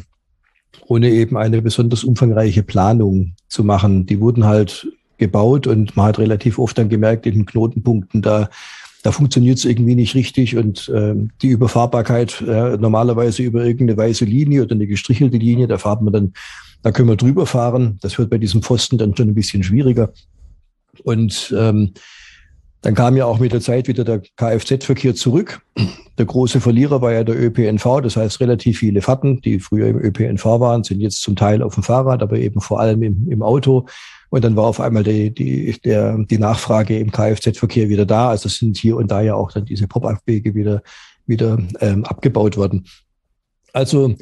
eben eine besonders umfangreiche Planung zu machen. Die wurden halt gebaut und man hat relativ oft dann gemerkt, in den Knotenpunkten, da funktioniert es irgendwie nicht richtig und die Überfahrbarkeit normalerweise über irgendeine weiße Linie oder eine gestrichelte Linie, da können wir drüber fahren. Das wird bei diesem Pfosten dann schon ein bisschen schwieriger. Und dann kam ja auch mit der Zeit wieder der Kfz-Verkehr zurück. Der große Verlierer war ja der ÖPNV. Das heißt, relativ viele Fahrten, die früher im ÖPNV waren, sind jetzt zum Teil auf dem Fahrrad, aber eben vor allem im Auto. Und dann war auf einmal die Nachfrage im Kfz-Verkehr wieder da. Also sind hier und da ja auch dann diese Pop-up-Wege wieder abgebaut worden. Also,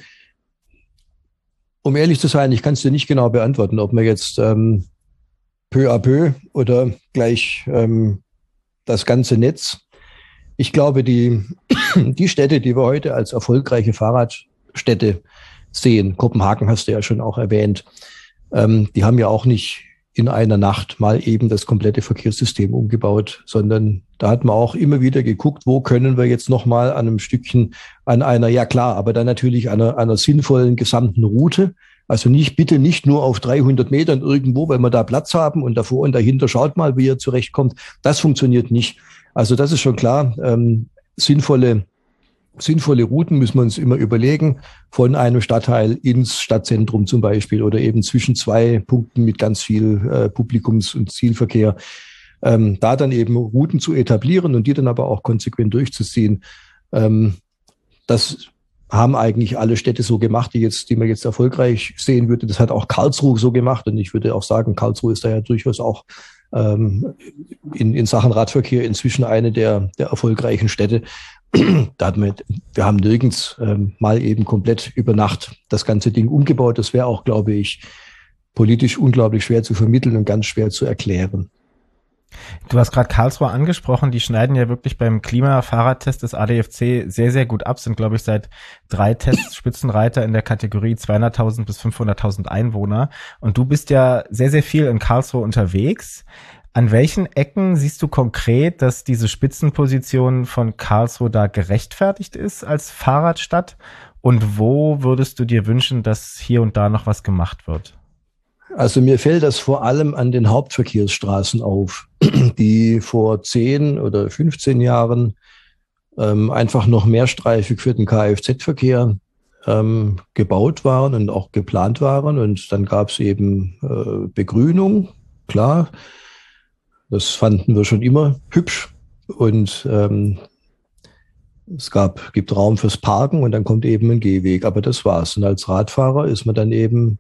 um ehrlich zu sein, ich kann es dir nicht genau beantworten, ob man jetzt peu à peu oder gleich das ganze Netz. Ich glaube, die Städte, die wir heute als erfolgreiche Fahrradstädte sehen, Kopenhagen hast du ja schon auch erwähnt, die haben ja auch nicht in einer Nacht mal eben das komplette Verkehrssystem umgebaut, sondern da hat man auch immer wieder geguckt, wo können wir jetzt nochmal an einem Stückchen, an einer, ja klar, aber dann natürlich einer sinnvollen gesamten Route. Also bitte nicht nur auf 300 Metern irgendwo, weil wir da Platz haben und davor und dahinter schaut mal, wie ihr zurechtkommt. Das funktioniert nicht. Also das ist schon klar. Sinnvolle Routen müssen wir uns immer überlegen, von einem Stadtteil ins Stadtzentrum zum Beispiel oder eben zwischen 2 Punkten mit ganz viel Publikums- und Zielverkehr. Da dann eben Routen zu etablieren und die dann aber auch konsequent durchzuziehen. Das haben eigentlich alle Städte so gemacht, die man jetzt erfolgreich sehen würde. Das hat auch Karlsruhe so gemacht. Und ich würde auch sagen, Karlsruhe ist da ja durchaus auch in Sachen Radverkehr inzwischen eine der erfolgreichen Städte. Wir haben nirgends mal eben komplett über Nacht das ganze Ding umgebaut. Das wäre auch, glaube ich, politisch unglaublich schwer zu vermitteln und ganz schwer zu erklären. Du hast gerade Karlsruhe angesprochen, die schneiden ja wirklich beim Klimafahrradtest des ADFC sehr, sehr gut ab, sind, glaube ich, seit 3 Tests Spitzenreiter in der Kategorie 200.000 bis 500.000 Einwohner. Und du bist ja sehr, sehr viel in Karlsruhe unterwegs. An welchen Ecken siehst du konkret, dass diese Spitzenposition von Karlsruhe da gerechtfertigt ist als Fahrradstadt? Und wo würdest du dir wünschen, dass hier und da noch was gemacht wird? Also mir fällt das vor allem an den Hauptverkehrsstraßen auf, die vor 10 oder 15 Jahren einfach noch mehrstreifig für den Kfz-Verkehr gebaut waren und auch geplant waren. Und dann gab es eben Begrünung, klar, das fanden wir schon immer hübsch. Und gibt Raum fürs Parken und dann kommt eben ein Gehweg. Aber das war's. Und als Radfahrer ist man dann eben,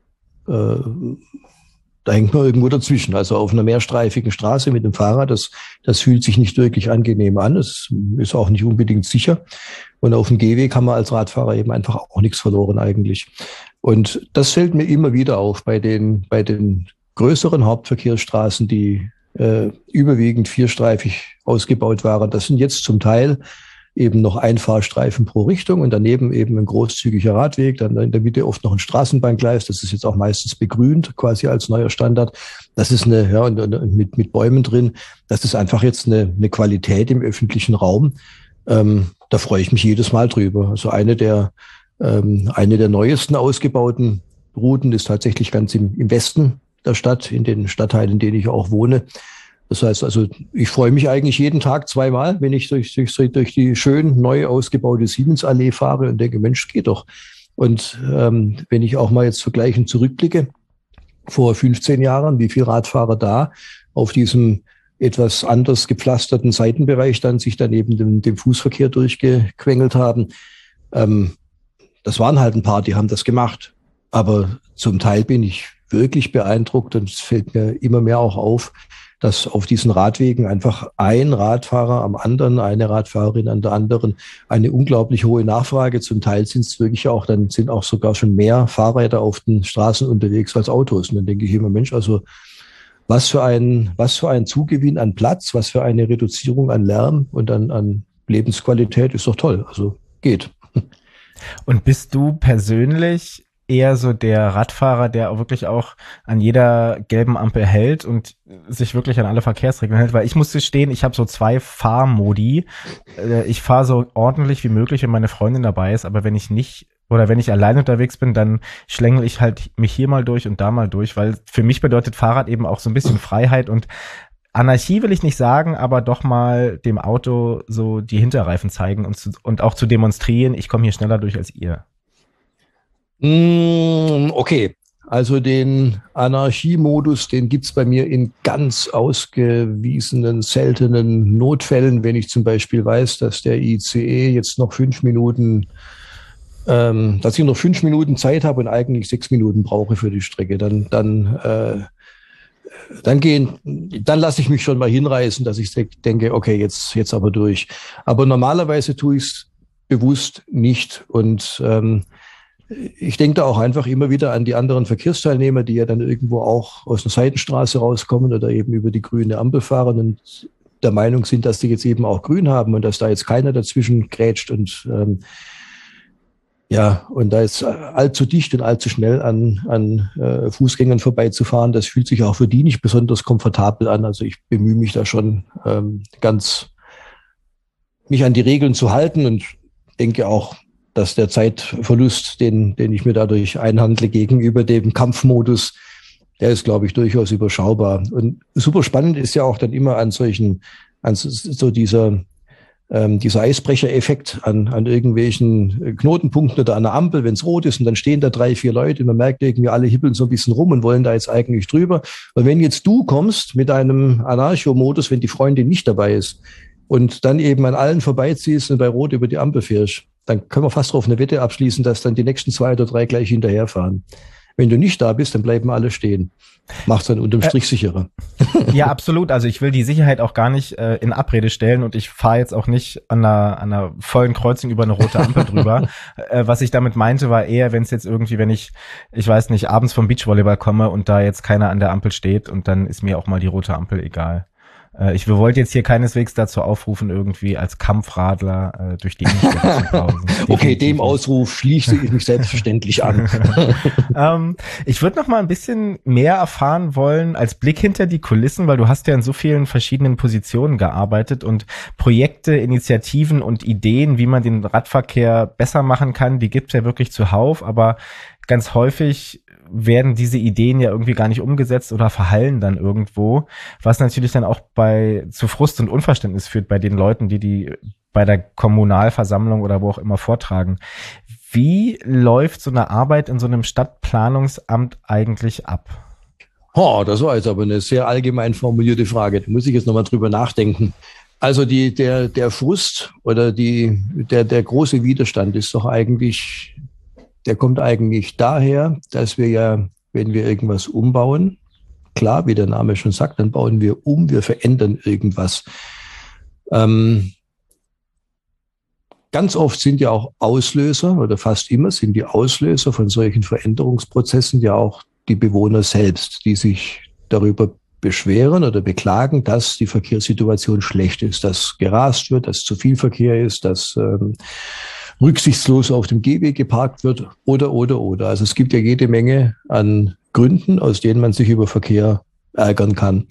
da hängt man irgendwo dazwischen. Also auf einer mehrstreifigen Straße mit dem Fahrrad, das fühlt sich nicht wirklich angenehm an. Es ist auch nicht unbedingt sicher. Und auf dem Gehweg haben wir als Radfahrer eben einfach auch nichts verloren eigentlich. Und das fällt mir immer wieder auf bei den größeren Hauptverkehrsstraßen, die überwiegend vierstreifig ausgebaut waren. Das sind jetzt zum Teil eben noch ein Fahrstreifen pro Richtung und daneben eben ein großzügiger Radweg, dann in der Mitte oft noch ein Straßenbahngleis, das ist jetzt auch meistens begrünt, quasi als neuer Standard. Das ist mit Bäumen drin, das ist einfach jetzt eine Qualität im öffentlichen Raum. Da freue ich mich jedes Mal drüber. Also eine der neuesten ausgebauten Routen ist tatsächlich ganz im Westen der Stadt, in den Stadtteilen, in denen ich auch wohne. Das heißt also, ich freue mich eigentlich jeden Tag zweimal, wenn ich durch die schön neu ausgebaute Siemensallee fahre und denke, Mensch, geht doch. Und wenn ich auch mal jetzt vergleichend zurückblicke, vor 15 Jahren, wie viele Radfahrer da auf diesem etwas anders gepflasterten Seitenbereich dann sich daneben dem Fußverkehr durchgequengelt haben, das waren halt ein paar, die haben das gemacht. Aber zum Teil bin ich wirklich beeindruckt und es fällt mir immer mehr auch auf, dass auf diesen Radwegen einfach ein Radfahrer am anderen, eine Radfahrerin an der anderen, eine unglaublich hohe Nachfrage. Zum Teil sind auch sogar schon mehr Fahrräder auf den Straßen unterwegs als Autos. Und dann denke ich immer, Mensch, also was für ein Zugewinn an Platz, was für eine Reduzierung an Lärm und an Lebensqualität ist doch toll. Also geht. Und bist du persönlich eher so der Radfahrer, der auch wirklich auch an jeder gelben Ampel hält und sich wirklich an alle Verkehrsregeln hält? Weil ich muss gestehen, ich habe so 2 Fahrmodi. Ich fahre so ordentlich wie möglich, wenn meine Freundin dabei ist, aber wenn ich allein unterwegs bin, dann schlängel ich halt mich hier mal durch und da mal durch, weil für mich bedeutet Fahrrad eben auch so ein bisschen Freiheit und Anarchie will ich nicht sagen, aber doch mal dem Auto so die Hinterreifen zeigen und auch zu demonstrieren, ich komme hier schneller durch als ihr. Okay, also den Anarchiemodus, den gibt's bei mir in ganz ausgewiesenen, seltenen Notfällen, wenn ich zum Beispiel weiß, dass der ICE jetzt noch 5 Minuten, dass ich noch 5 Minuten Zeit habe und eigentlich 6 Minuten brauche für die Strecke, dann lasse ich mich schon mal hinreißen, dass ich denke, okay, jetzt aber durch. Aber normalerweise tue ich es bewusst nicht und ich denke da auch einfach immer wieder an die anderen Verkehrsteilnehmer, die ja dann irgendwo auch aus einer Seitenstraße rauskommen oder eben über die grüne Ampel fahren und der Meinung sind, dass die jetzt eben auch grün haben und dass da jetzt keiner dazwischen grätscht und und da jetzt allzu dicht und allzu schnell an Fußgängern vorbeizufahren, das fühlt sich auch für die nicht besonders komfortabel an. Also ich bemühe mich da schon mich an die Regeln zu halten und denke auch, dass der Zeitverlust, den ich mir dadurch einhandle gegenüber dem Kampfmodus, der ist, glaube ich, durchaus überschaubar. Und super spannend ist ja auch dann immer dieser Eisbrecher-Effekt an irgendwelchen Knotenpunkten oder an der Ampel, wenn es rot ist und dann stehen da 3, 4 Leute und man merkt irgendwie, alle hibbeln so ein bisschen rum und wollen da jetzt eigentlich drüber. Und wenn jetzt du kommst mit einem Anarcho-Modus, wenn die Freundin nicht dabei ist und dann eben an allen vorbeiziehst und bei Rot über die Ampel fährst, dann können wir fast drauf eine Wette abschließen, dass dann die nächsten 2 oder 3 gleich hinterherfahren. Wenn du nicht da bist, dann bleiben alle stehen. Macht's dann unterm Strich sicherer. Ja, absolut. Also ich will die Sicherheit auch gar nicht in Abrede stellen und ich fahre jetzt auch nicht an einer vollen Kreuzung über eine rote Ampel drüber. Was ich damit meinte, war eher, wenn es jetzt irgendwie, wenn ich weiß nicht, abends vom Beachvolleyball komme und da jetzt keiner an der Ampel steht und dann ist mir auch mal die rote Ampel egal. Ich wollte jetzt hier keineswegs dazu aufrufen, irgendwie als Kampfradler durch die Innenstadt zu brausen. Okay, dem Ausruf schließe ich mich selbstverständlich an. Ich würde noch mal ein bisschen mehr erfahren wollen als Blick hinter die Kulissen, weil du hast ja in so vielen verschiedenen Positionen gearbeitet und Projekte, Initiativen und Ideen, wie man den Radverkehr besser machen kann, die gibt's ja wirklich zuhauf, aber ganz häufig werden diese Ideen ja irgendwie gar nicht umgesetzt oder verhallen dann irgendwo, was natürlich dann auch zu Frust und Unverständnis führt bei den Leuten, die bei der Kommunalversammlung oder wo auch immer vortragen. Wie läuft so eine Arbeit in so einem Stadtplanungsamt eigentlich ab? Das war jetzt aber eine sehr allgemein formulierte Frage. Da muss ich jetzt nochmal drüber nachdenken. Also der Frust oder der große Widerstand ist doch eigentlich, der kommt eigentlich daher, dass wir ja, wenn wir irgendwas umbauen, klar, wie der Name schon sagt, dann bauen wir um, wir verändern irgendwas. Ganz oft sind ja auch Auslöser oder fast immer sind die Auslöser von solchen Veränderungsprozessen ja auch die Bewohner selbst, die sich darüber beschweren oder beklagen, dass die Verkehrssituation schlecht ist, dass gerast wird, dass zu viel Verkehr ist, dass rücksichtslos auf dem Gehweg geparkt wird oder. Also es gibt ja jede Menge an Gründen, aus denen man sich über Verkehr ärgern kann.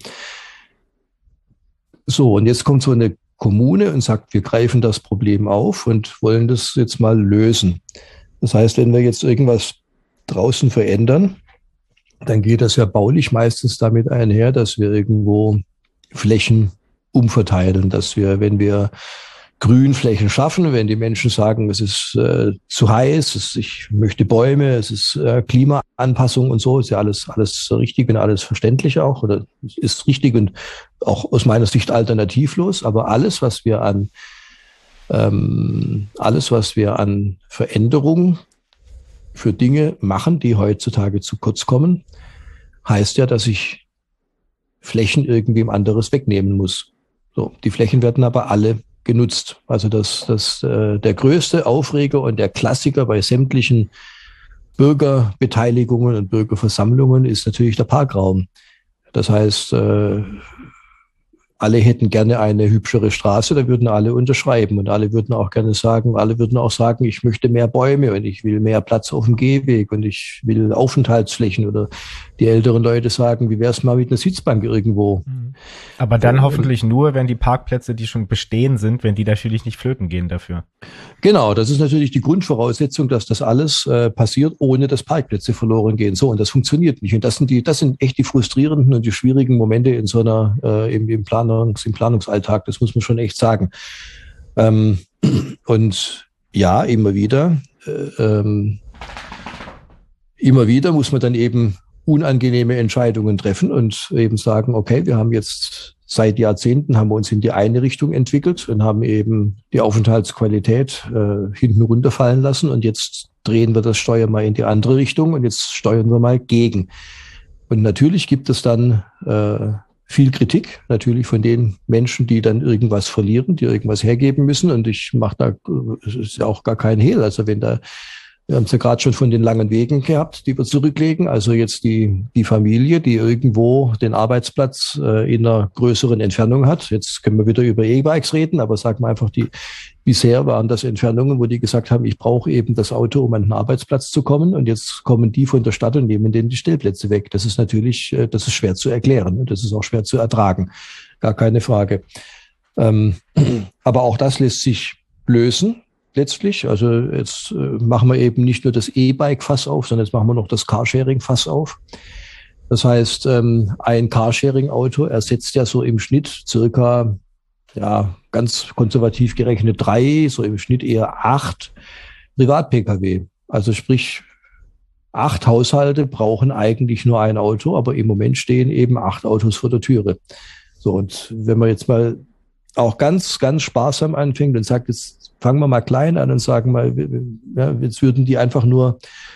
So, und jetzt kommt so eine Kommune und sagt, wir greifen das Problem auf und wollen das jetzt mal lösen. Das heißt, wenn wir jetzt irgendwas draußen verändern, dann geht das ja baulich meistens damit einher, dass wir irgendwo Flächen umverteilen, dass wir, wenn wir Grünflächen schaffen, wenn die Menschen sagen, es ist zu heiß, ich möchte Bäume, es ist Klimaanpassung und so, ist ja alles richtig und alles verständlich auch, oder ist richtig und auch aus meiner Sicht alternativlos, aber alles, was wir an Veränderungen für Dinge machen, die heutzutage zu kurz kommen, heißt ja, dass ich Flächen irgendwem anderes wegnehmen muss. So, die Flächen werden aber alle genutzt. Also der größte Aufreger und der Klassiker bei sämtlichen Bürgerbeteiligungen und Bürgerversammlungen ist natürlich der Parkraum. Das heißt, alle hätten gerne eine hübschere Straße, da würden alle unterschreiben und alle würden auch sagen, ich möchte mehr Bäume und ich will mehr Platz auf dem Gehweg und ich will Aufenthaltsflächen, oder die älteren Leute sagen, wie wäre es mal mit einer Sitzbank irgendwo? Aber dann hoffentlich nur, wenn die Parkplätze, die schon bestehen sind, wenn die natürlich nicht flöten gehen dafür. Genau, das ist natürlich die Grundvoraussetzung, dass das alles passiert, ohne dass Parkplätze verloren gehen. So, und das funktioniert nicht. Und das sind echt die frustrierenden und die schwierigen Momente in so einer im Planungsalltag. Das muss man schon echt sagen. Und ja, immer wieder muss man dann eben unangenehme Entscheidungen treffen und eben sagen, okay, wir haben jetzt seit Jahrzehnten haben wir uns in die eine Richtung entwickelt und haben eben die Aufenthaltsqualität hinten runterfallen lassen, und jetzt drehen wir das Steuer mal in die andere Richtung und jetzt steuern wir mal gegen. Und natürlich gibt es dann viel Kritik, natürlich von den Menschen, die dann irgendwas verlieren, die irgendwas hergeben müssen, und ich mache da, es ist ja auch gar kein Hehl, also wir haben es ja gerade schon von den langen Wegen gehabt, die wir zurücklegen. Also jetzt die Familie, die irgendwo den Arbeitsplatz in einer größeren Entfernung hat. Jetzt können wir wieder über E-Bikes reden, aber sagen wir einfach, bisher waren das Entfernungen, wo die gesagt haben, ich brauche eben das Auto, um an den Arbeitsplatz zu kommen. Und jetzt kommen die von der Stadt und nehmen denen die Stellplätze weg. Das ist natürlich, das ist schwer zu erklären und das ist auch schwer zu ertragen. Gar keine Frage. Aber auch das lässt sich lösen. Letztlich, also jetzt machen wir eben nicht nur das E-Bike-Fass auf, sondern jetzt machen wir noch das Carsharing-Fass auf. Das heißt, ein Carsharing-Auto ersetzt ja so im Schnitt circa, ja, ganz konservativ gerechnet 3, so im Schnitt eher 8 Privat-Pkw. Also sprich, 8 Haushalte brauchen eigentlich nur ein Auto, aber im Moment stehen eben 8 Autos vor der Türe. So, und wenn man jetzt mal auch ganz, ganz sparsam anfängt und sagt, jetzt fangen wir mal klein an und sagen mal, ja, jetzt würden die einfach nur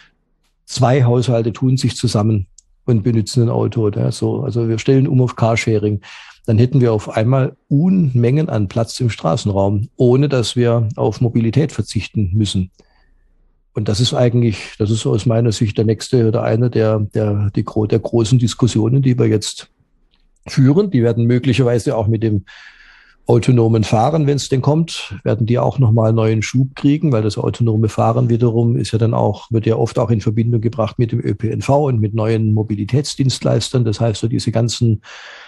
2 Haushalte tun sich zusammen und benutzen ein Auto. Ja, so, also wir stellen um auf Carsharing. Dann hätten wir auf einmal Unmengen an Platz im Straßenraum, ohne dass wir auf Mobilität verzichten müssen. Und das ist aus meiner Sicht der nächste oder einer der großen Diskussionen, die wir jetzt führen. Die werden möglicherweise auch mit dem autonomen Fahren, wenn es denn kommt, werden die auch nochmal neuen Schub kriegen, weil das autonome Fahren wiederum wird ja oft auch in Verbindung gebracht mit dem ÖPNV und mit neuen Mobilitätsdienstleistern. Das heißt, so diese ganzen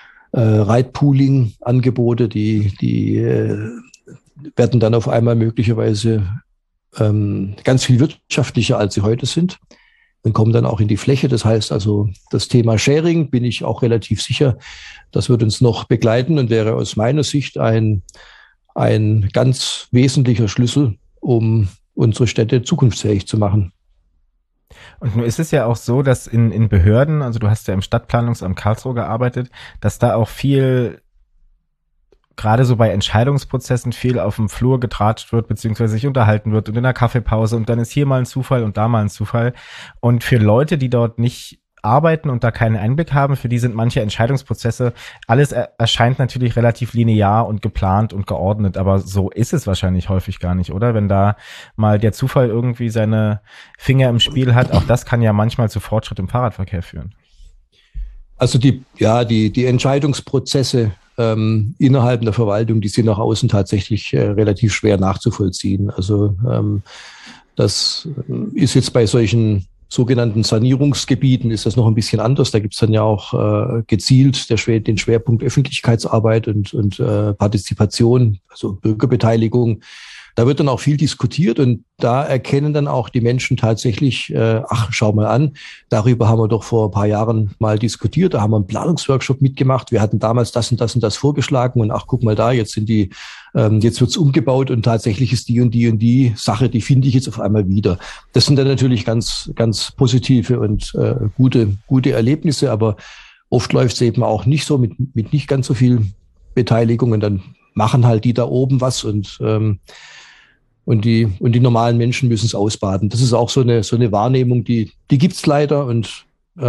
Ride-Pooling-Angebote, die werden dann auf einmal möglicherweise ganz viel wirtschaftlicher, als sie heute sind. und kommen dann auch in die Fläche. Das heißt also, das Thema Sharing bin ich auch relativ sicher, das wird uns noch begleiten und wäre aus meiner Sicht ein ganz wesentlicher Schlüssel, um unsere Städte zukunftsfähig zu machen. Und nun ist es ja auch so, dass in Behörden, also du hast ja im Stadtplanungsamt Karlsruhe gearbeitet, dass da auch viel, gerade so bei Entscheidungsprozessen, viel auf dem Flur getratscht wird, beziehungsweise sich unterhalten wird und in der Kaffeepause und dann ist hier mal ein Zufall und da mal ein Zufall. Und für Leute, die dort nicht arbeiten und da keinen Einblick haben, für die sind manche Entscheidungsprozesse, alles erscheint natürlich relativ linear und geplant und geordnet, aber so ist es wahrscheinlich häufig gar nicht, oder? Wenn da mal der Zufall irgendwie seine Finger im Spiel hat, auch das kann ja manchmal zu Fortschritt im Fahrradverkehr führen. Also die Entscheidungsprozesse innerhalb der Verwaltung, die sind nach außen tatsächlich relativ schwer nachzuvollziehen. Also das ist jetzt bei solchen sogenannten Sanierungsgebieten ist das noch ein bisschen anders. Da gibt es dann ja auch gezielt den Schwerpunkt Öffentlichkeitsarbeit und Partizipation, also Bürgerbeteiligung. Da wird dann auch viel diskutiert und da erkennen dann auch die Menschen tatsächlich, schau mal an, darüber haben wir doch vor ein paar Jahren mal diskutiert, da haben wir einen Planungsworkshop mitgemacht, wir hatten damals das und das und das vorgeschlagen und guck mal da, jetzt wird's umgebaut und tatsächlich ist die und die und die Sache, die finde ich jetzt auf einmal wieder. Das sind dann natürlich ganz, ganz positive und gute Erlebnisse, aber oft läuft es eben auch nicht so mit nicht ganz so viel Beteiligung und dann machen halt die da oben was und die normalen Menschen müssen es ausbaden. Das ist auch so eine Wahrnehmung, die gibt's leider und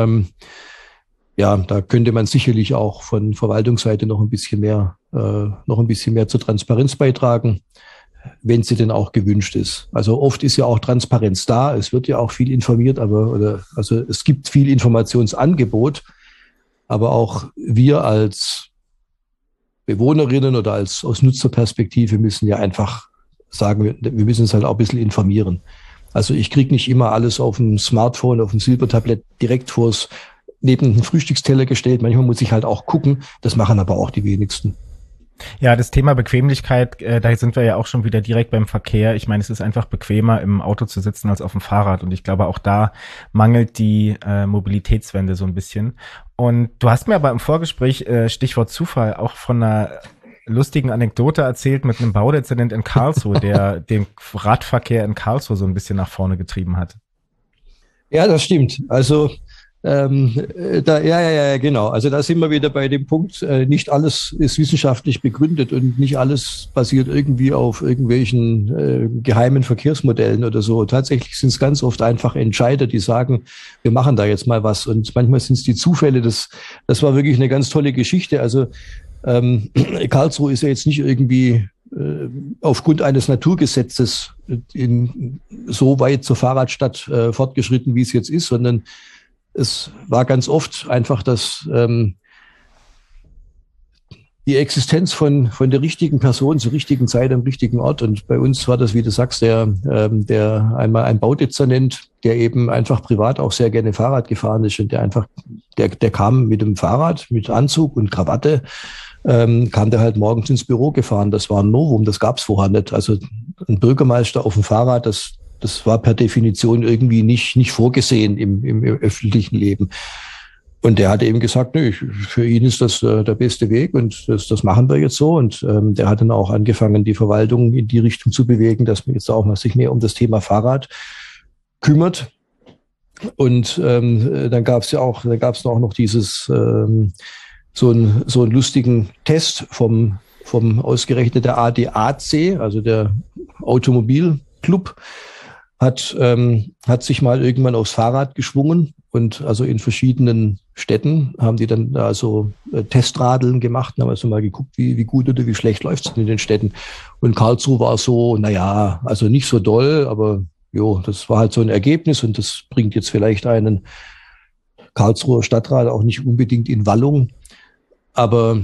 da könnte man sicherlich auch von Verwaltungsseite noch ein bisschen mehr zur Transparenz beitragen, wenn sie denn auch gewünscht ist. Also oft ist ja auch Transparenz da. Es wird ja auch viel informiert, also es gibt viel Informationsangebot, aber auch wir als Bewohnerinnen oder aus Nutzerperspektive müssen ja einfach sagen, wir müssen uns halt auch ein bisschen informieren. Also ich kriege nicht immer alles auf dem Smartphone, auf dem Silbertablett direkt neben den Frühstücksteller gestellt. Manchmal muss ich halt auch gucken. Das machen aber auch die wenigsten. Ja, das Thema Bequemlichkeit, da sind wir ja auch schon wieder direkt beim Verkehr. Ich meine, es ist einfach bequemer, im Auto zu sitzen als auf dem Fahrrad. Und ich glaube, auch da mangelt die Mobilitätswende so ein bisschen. Und du hast mir aber im Vorgespräch, Stichwort Zufall, auch von einer lustigen Anekdote erzählt mit einem Baudezernent in Karlsruhe, der den Radverkehr in Karlsruhe so ein bisschen nach vorne getrieben hat. Ja, das stimmt. Also genau. Also da sind wir wieder bei dem Punkt, nicht alles ist wissenschaftlich begründet und nicht alles basiert irgendwie auf irgendwelchen geheimen Verkehrsmodellen oder so. Tatsächlich sind es ganz oft einfach Entscheider, die sagen, wir machen da jetzt mal was. Und manchmal sind es die Zufälle. Das war wirklich eine ganz tolle Geschichte. Also Karlsruhe ist ja jetzt nicht irgendwie aufgrund eines Naturgesetzes so weit zur Fahrradstadt fortgeschritten, wie es jetzt ist, sondern es war ganz oft einfach, dass die Existenz von der richtigen Person zur richtigen Zeit am richtigen Ort. Und bei uns war das, wie du sagst, der einmal ein Baudezernent, der eben einfach privat auch sehr gerne Fahrrad gefahren ist und der kam mit dem Fahrrad, mit Anzug und Krawatte, kam der halt morgens ins Büro gefahren. Das war ein Novum, das gab es vorher nicht. Also ein Bürgermeister auf dem Fahrrad, das war per Definition irgendwie nicht vorgesehen im öffentlichen Leben. Und der hat eben gesagt, nö, für ihn ist das der beste Weg und das machen wir jetzt so. Und der hat dann auch angefangen, die Verwaltung in die Richtung zu bewegen, dass man jetzt auch mal sich mehr um das Thema Fahrrad kümmert. Und dann gab es auch noch dieses so einen lustigen Test vom ausgerechnet der ADAC, also der Automobilclub, hat sich mal irgendwann aufs Fahrrad geschwungen und also in verschiedenen Städten haben die dann da so Testradeln gemacht und haben also mal geguckt, wie gut oder wie schlecht läuft es in den Städten. Und Karlsruhe war so, also nicht so doll, aber das war halt so ein Ergebnis und das bringt jetzt vielleicht einen Karlsruher Stadtrat auch nicht unbedingt in Wallung. Aber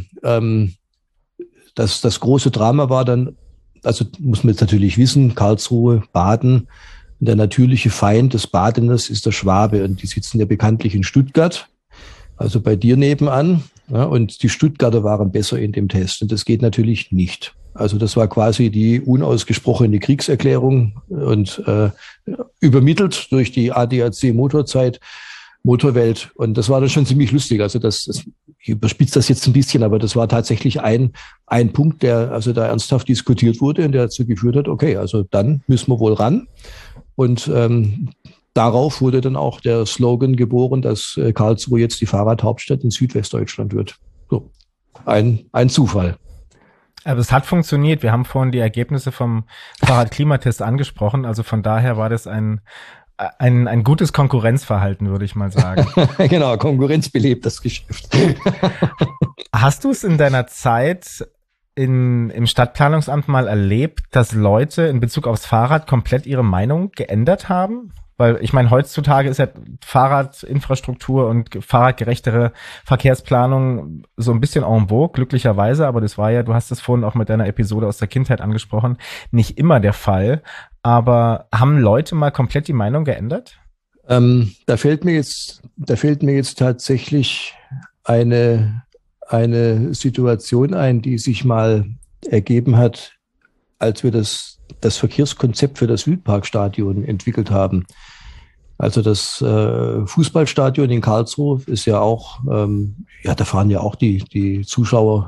das große Drama war dann, also muss man jetzt natürlich wissen, Karlsruhe, Baden, der natürliche Feind des Badeners ist der Schwabe und die sitzen ja bekanntlich in Stuttgart, also bei dir nebenan. Ja, und die Stuttgarter waren besser in dem Test und das geht natürlich nicht. Also das war quasi die unausgesprochene Kriegserklärung und übermittelt durch die ADAC Motorwelt. Und das war dann schon ziemlich lustig. Also ich überspitze das jetzt ein bisschen, aber das war tatsächlich ein Punkt, der also da ernsthaft diskutiert wurde und der dazu geführt hat, okay, also dann müssen wir wohl ran. Und darauf wurde dann auch der Slogan geboren, dass Karlsruhe jetzt die Fahrradhauptstadt in Südwestdeutschland wird. So, ein Zufall. Aber es hat funktioniert. Wir haben vorhin die Ergebnisse vom Fahrradklimatest angesprochen. Also von daher war das ein gutes Konkurrenzverhalten, würde ich mal sagen. Genau, Konkurrenz belebt das Geschäft. Hast du es in deiner Zeit im Stadtplanungsamt mal erlebt, dass Leute in Bezug aufs Fahrrad komplett ihre Meinung geändert haben? Weil ich meine, heutzutage ist ja Fahrradinfrastruktur und fahrradgerechtere Verkehrsplanung so ein bisschen en vogue, glücklicherweise. Aber das war ja, du hast es vorhin auch mit deiner Episode aus der Kindheit angesprochen, nicht immer der Fall. Aber haben Leute mal komplett die Meinung geändert? Da fällt mir jetzt tatsächlich eine Situation ein, die sich mal ergeben hat, als wir das Verkehrskonzept für das Südparkstadion entwickelt haben. Also das Fußballstadion in Karlsruhe ist ja auch, da fahren ja auch die Zuschauer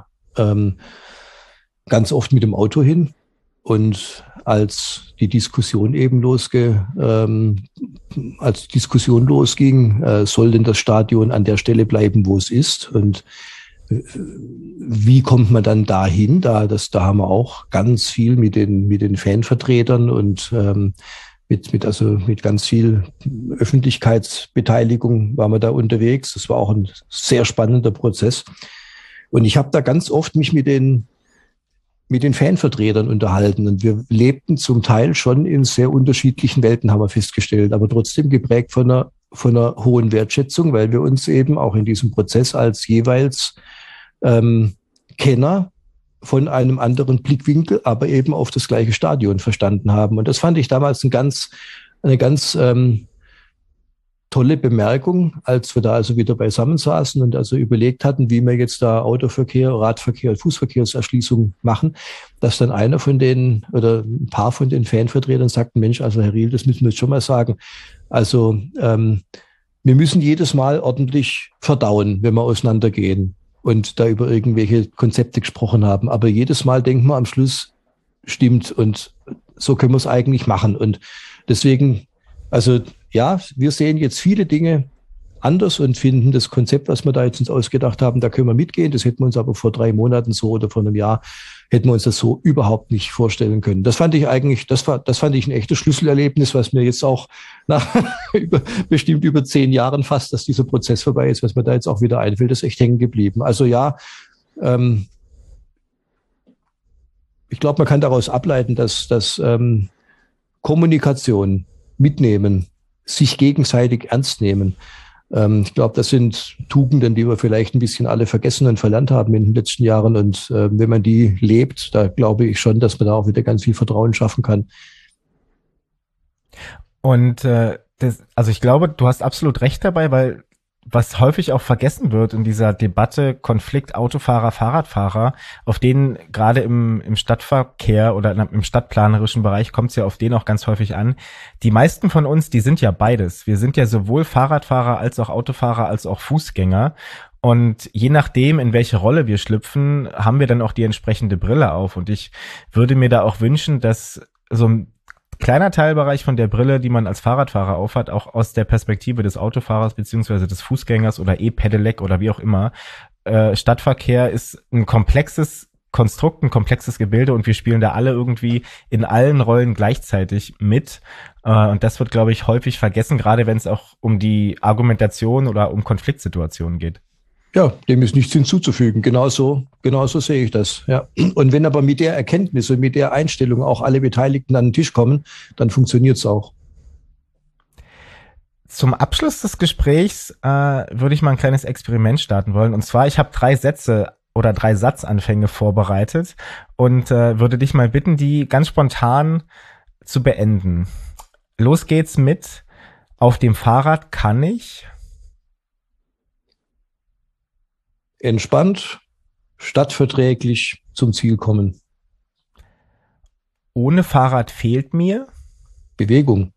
ganz oft mit dem Auto hin. Und als die Diskussion losging, soll denn das Stadion an der Stelle bleiben, wo es ist? Und wie kommt man dann dahin? Da haben wir auch ganz viel mit den Fanvertretern und mit ganz viel Öffentlichkeitsbeteiligung waren wir da unterwegs. Das war auch ein sehr spannender Prozess. Und ich habe da ganz oft mich mit den Fanvertretern unterhalten. Und wir lebten zum Teil schon in sehr unterschiedlichen Welten, haben wir festgestellt, aber trotzdem geprägt von einer hohen Wertschätzung, weil wir uns eben auch in diesem Prozess als jeweils Kenner von einem anderen Blickwinkel, aber eben auf das gleiche Stadion verstanden haben. Und das fand ich damals eine ganz tolle Bemerkung, als wir da also wieder beisammen saßen und also überlegt hatten, wie wir jetzt da Autoverkehr, Radverkehr und Fußverkehrserschließung machen, dass dann einer von denen oder ein paar von den Fanvertretern sagten, Mensch, also Herr Riehl, das müssen wir jetzt schon mal sagen. Also wir müssen jedes Mal ordentlich verdauen, wenn wir auseinandergehen und da über irgendwelche Konzepte gesprochen haben. Aber jedes Mal denken wir am Schluss, stimmt, und so können wir es eigentlich machen. Und deswegen, also ja, wir sehen jetzt viele Dinge anders und finden das Konzept, was wir da jetzt uns ausgedacht haben, da können wir mitgehen. Das hätten wir uns aber vor 3 Monaten so oder vor einem Jahr hätten wir uns das so überhaupt nicht vorstellen können. Das fand ich eigentlich, das fand ich ein echtes Schlüsselerlebnis, was mir jetzt auch nach bestimmt über 10 Jahren fast, dass dieser Prozess vorbei ist, was mir da jetzt auch wieder einfällt, ist echt hängen geblieben. Also ja, ich glaube, man kann daraus ableiten, dass Kommunikation, Mitnehmen, sich gegenseitig ernst nehmen. Ich glaube, das sind Tugenden, die wir vielleicht ein bisschen alle vergessen und verlernt haben in den letzten Jahren. Und wenn man die lebt, da glaube ich schon, dass man da auch wieder ganz viel Vertrauen schaffen kann. Und also ich glaube, du hast absolut recht dabei, weil was häufig auch vergessen wird in dieser Debatte Konflikt Autofahrer, Fahrradfahrer, auf denen gerade im Stadtverkehr oder im stadtplanerischen Bereich kommt es ja auf den auch ganz häufig an. Die meisten von uns, die sind ja beides. Wir sind ja sowohl Fahrradfahrer als auch Autofahrer als auch Fußgänger. Und je nachdem, in welche Rolle wir schlüpfen, haben wir dann auch die entsprechende Brille auf. Und ich würde mir da auch wünschen, dass so ein kleiner Teilbereich von der Brille, die man als Fahrradfahrer aufhat, auch aus der Perspektive des Autofahrers beziehungsweise des Fußgängers oder E-Pedelec oder wie auch immer. Stadtverkehr ist ein komplexes Konstrukt, ein komplexes Gebilde und wir spielen da alle irgendwie in allen Rollen gleichzeitig mit. Und das wird, glaube ich, häufig vergessen, gerade wenn es auch um die Argumentation oder um Konfliktsituationen geht. Ja, dem ist nichts hinzuzufügen. Genauso sehe ich das. Ja. Und wenn aber mit der Erkenntnis und mit der Einstellung auch alle Beteiligten an den Tisch kommen, dann funktioniert es auch. Zum Abschluss des Gesprächs würde ich mal ein kleines Experiment starten wollen. Und zwar, ich habe 3 Sätze oder 3 Satzanfänge vorbereitet und würde dich mal bitten, die ganz spontan zu beenden. Los geht's mit: Auf dem Fahrrad kann ich entspannt, stadtverträglich zum Ziel kommen. Ohne Fahrrad fehlt mir Bewegung.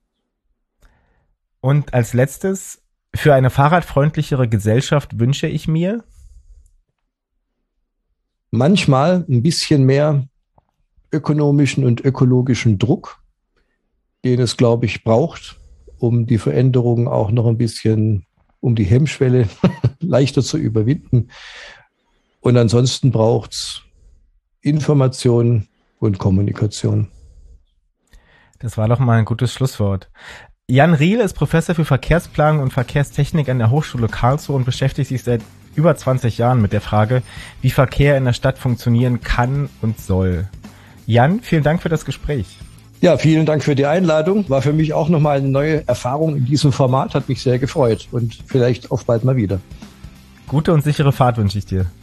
Und als letztes, für eine fahrradfreundlichere Gesellschaft wünsche ich mir Manchmal ein bisschen mehr ökonomischen und ökologischen Druck, den es, glaube ich, braucht, um die Veränderungen auch noch ein bisschen, um die Hemmschwelle leichter zu überwinden. Und ansonsten braucht es Information und Kommunikation. Das war doch mal ein gutes Schlusswort. Jan Riehl ist Professor für Verkehrsplanung und Verkehrstechnik an der Hochschule Karlsruhe und beschäftigt sich seit über 20 Jahren mit der Frage, wie Verkehr in der Stadt funktionieren kann und soll. Jan, vielen Dank für das Gespräch. Ja, vielen Dank für die Einladung. War für mich auch nochmal eine neue Erfahrung in diesem Format. Hat mich sehr gefreut und vielleicht auf bald mal wieder. Gute und sichere Fahrt wünsche ich dir.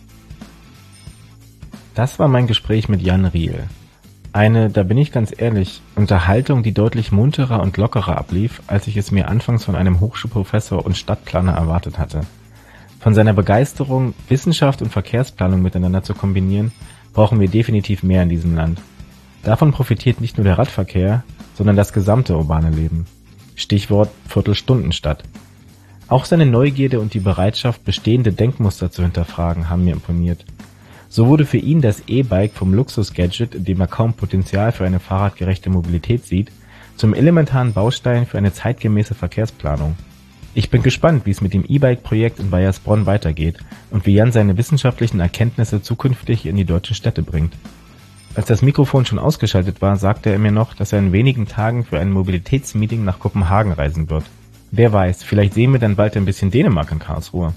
Das war mein Gespräch mit Jan Riehl. Eine, da bin ich ganz ehrlich, Unterhaltung, die deutlich munterer und lockerer ablief, als ich es mir anfangs von einem Hochschulprofessor und Stadtplaner erwartet hatte. Von seiner Begeisterung, Wissenschaft und Verkehrsplanung miteinander zu kombinieren, brauchen wir definitiv mehr in diesem Land. Davon profitiert nicht nur der Radverkehr, sondern das gesamte urbane Leben. Stichwort Viertelstundenstadt. Auch seine Neugierde und die Bereitschaft, bestehende Denkmuster zu hinterfragen, haben mir imponiert. So wurde für ihn das E-Bike vom Luxus-Gadget, in dem er kaum Potenzial für eine fahrradgerechte Mobilität sieht, zum elementaren Baustein für eine zeitgemäße Verkehrsplanung. Ich bin gespannt, wie es mit dem E-Bike-Projekt in Baiersbronn weitergeht und wie Jan seine wissenschaftlichen Erkenntnisse zukünftig in die deutschen Städte bringt. Als das Mikrofon schon ausgeschaltet war, sagte er mir noch, dass er in wenigen Tagen für ein Mobilitätsmeeting nach Kopenhagen reisen wird. Wer weiß, vielleicht sehen wir dann bald ein bisschen Dänemark in Karlsruhe.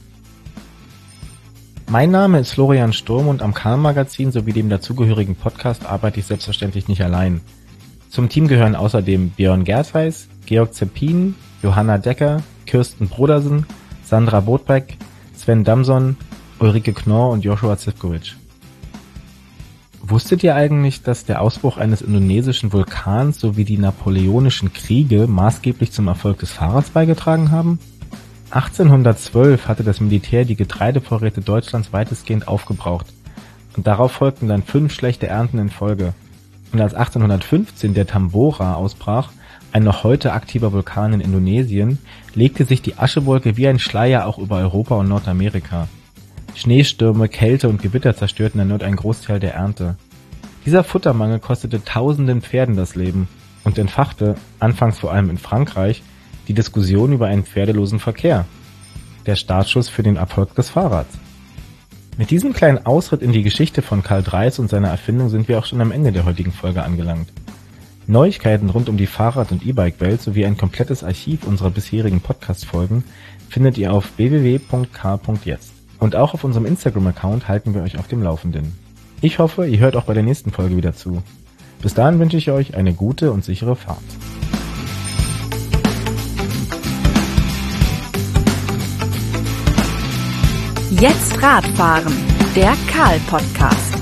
Mein Name ist Florian Sturm und am Karl-Magazin sowie dem dazugehörigen Podcast arbeite ich selbstverständlich nicht allein. Zum Team gehören außerdem Björn Gertheis, Georg Zeppin, Johanna Decker, Kirsten Brodersen, Sandra Bodbeck, Sven Damson, Ulrike Knorr und Joshua Zivkovic. Wusstet ihr eigentlich, dass der Ausbruch eines indonesischen Vulkans sowie die napoleonischen Kriege maßgeblich zum Erfolg des Fahrrads beigetragen haben? 1812 hatte das Militär die Getreidevorräte Deutschlands weitestgehend aufgebraucht und darauf folgten dann 5 schlechte Ernten in Folge. Und als 1815 der Tambora ausbrach, ein noch heute aktiver Vulkan in Indonesien, legte sich die Aschewolke wie ein Schleier auch über Europa und Nordamerika. Schneestürme, Kälte und Gewitter zerstörten erneut einen Großteil der Ernte. Dieser Futtermangel kostete tausenden Pferden das Leben und entfachte, anfangs vor allem in Frankreich, die Diskussion über einen pferdelosen Verkehr. Der Startschuss für den Erfolg des Fahrrads. Mit diesem kleinen Ausritt in die Geschichte von Karl Dreiss und seiner Erfindung sind wir auch schon am Ende der heutigen Folge angelangt. Neuigkeiten rund um die Fahrrad- und E-Bike-Welt sowie ein komplettes Archiv unserer bisherigen Podcast-Folgen findet ihr auf www.k.jetzt. Und auch auf unserem Instagram-Account halten wir euch auf dem Laufenden. Ich hoffe, ihr hört auch bei der nächsten Folge wieder zu. Bis dahin wünsche ich euch eine gute und sichere Fahrt. Jetzt Radfahren, der Karl-Podcast.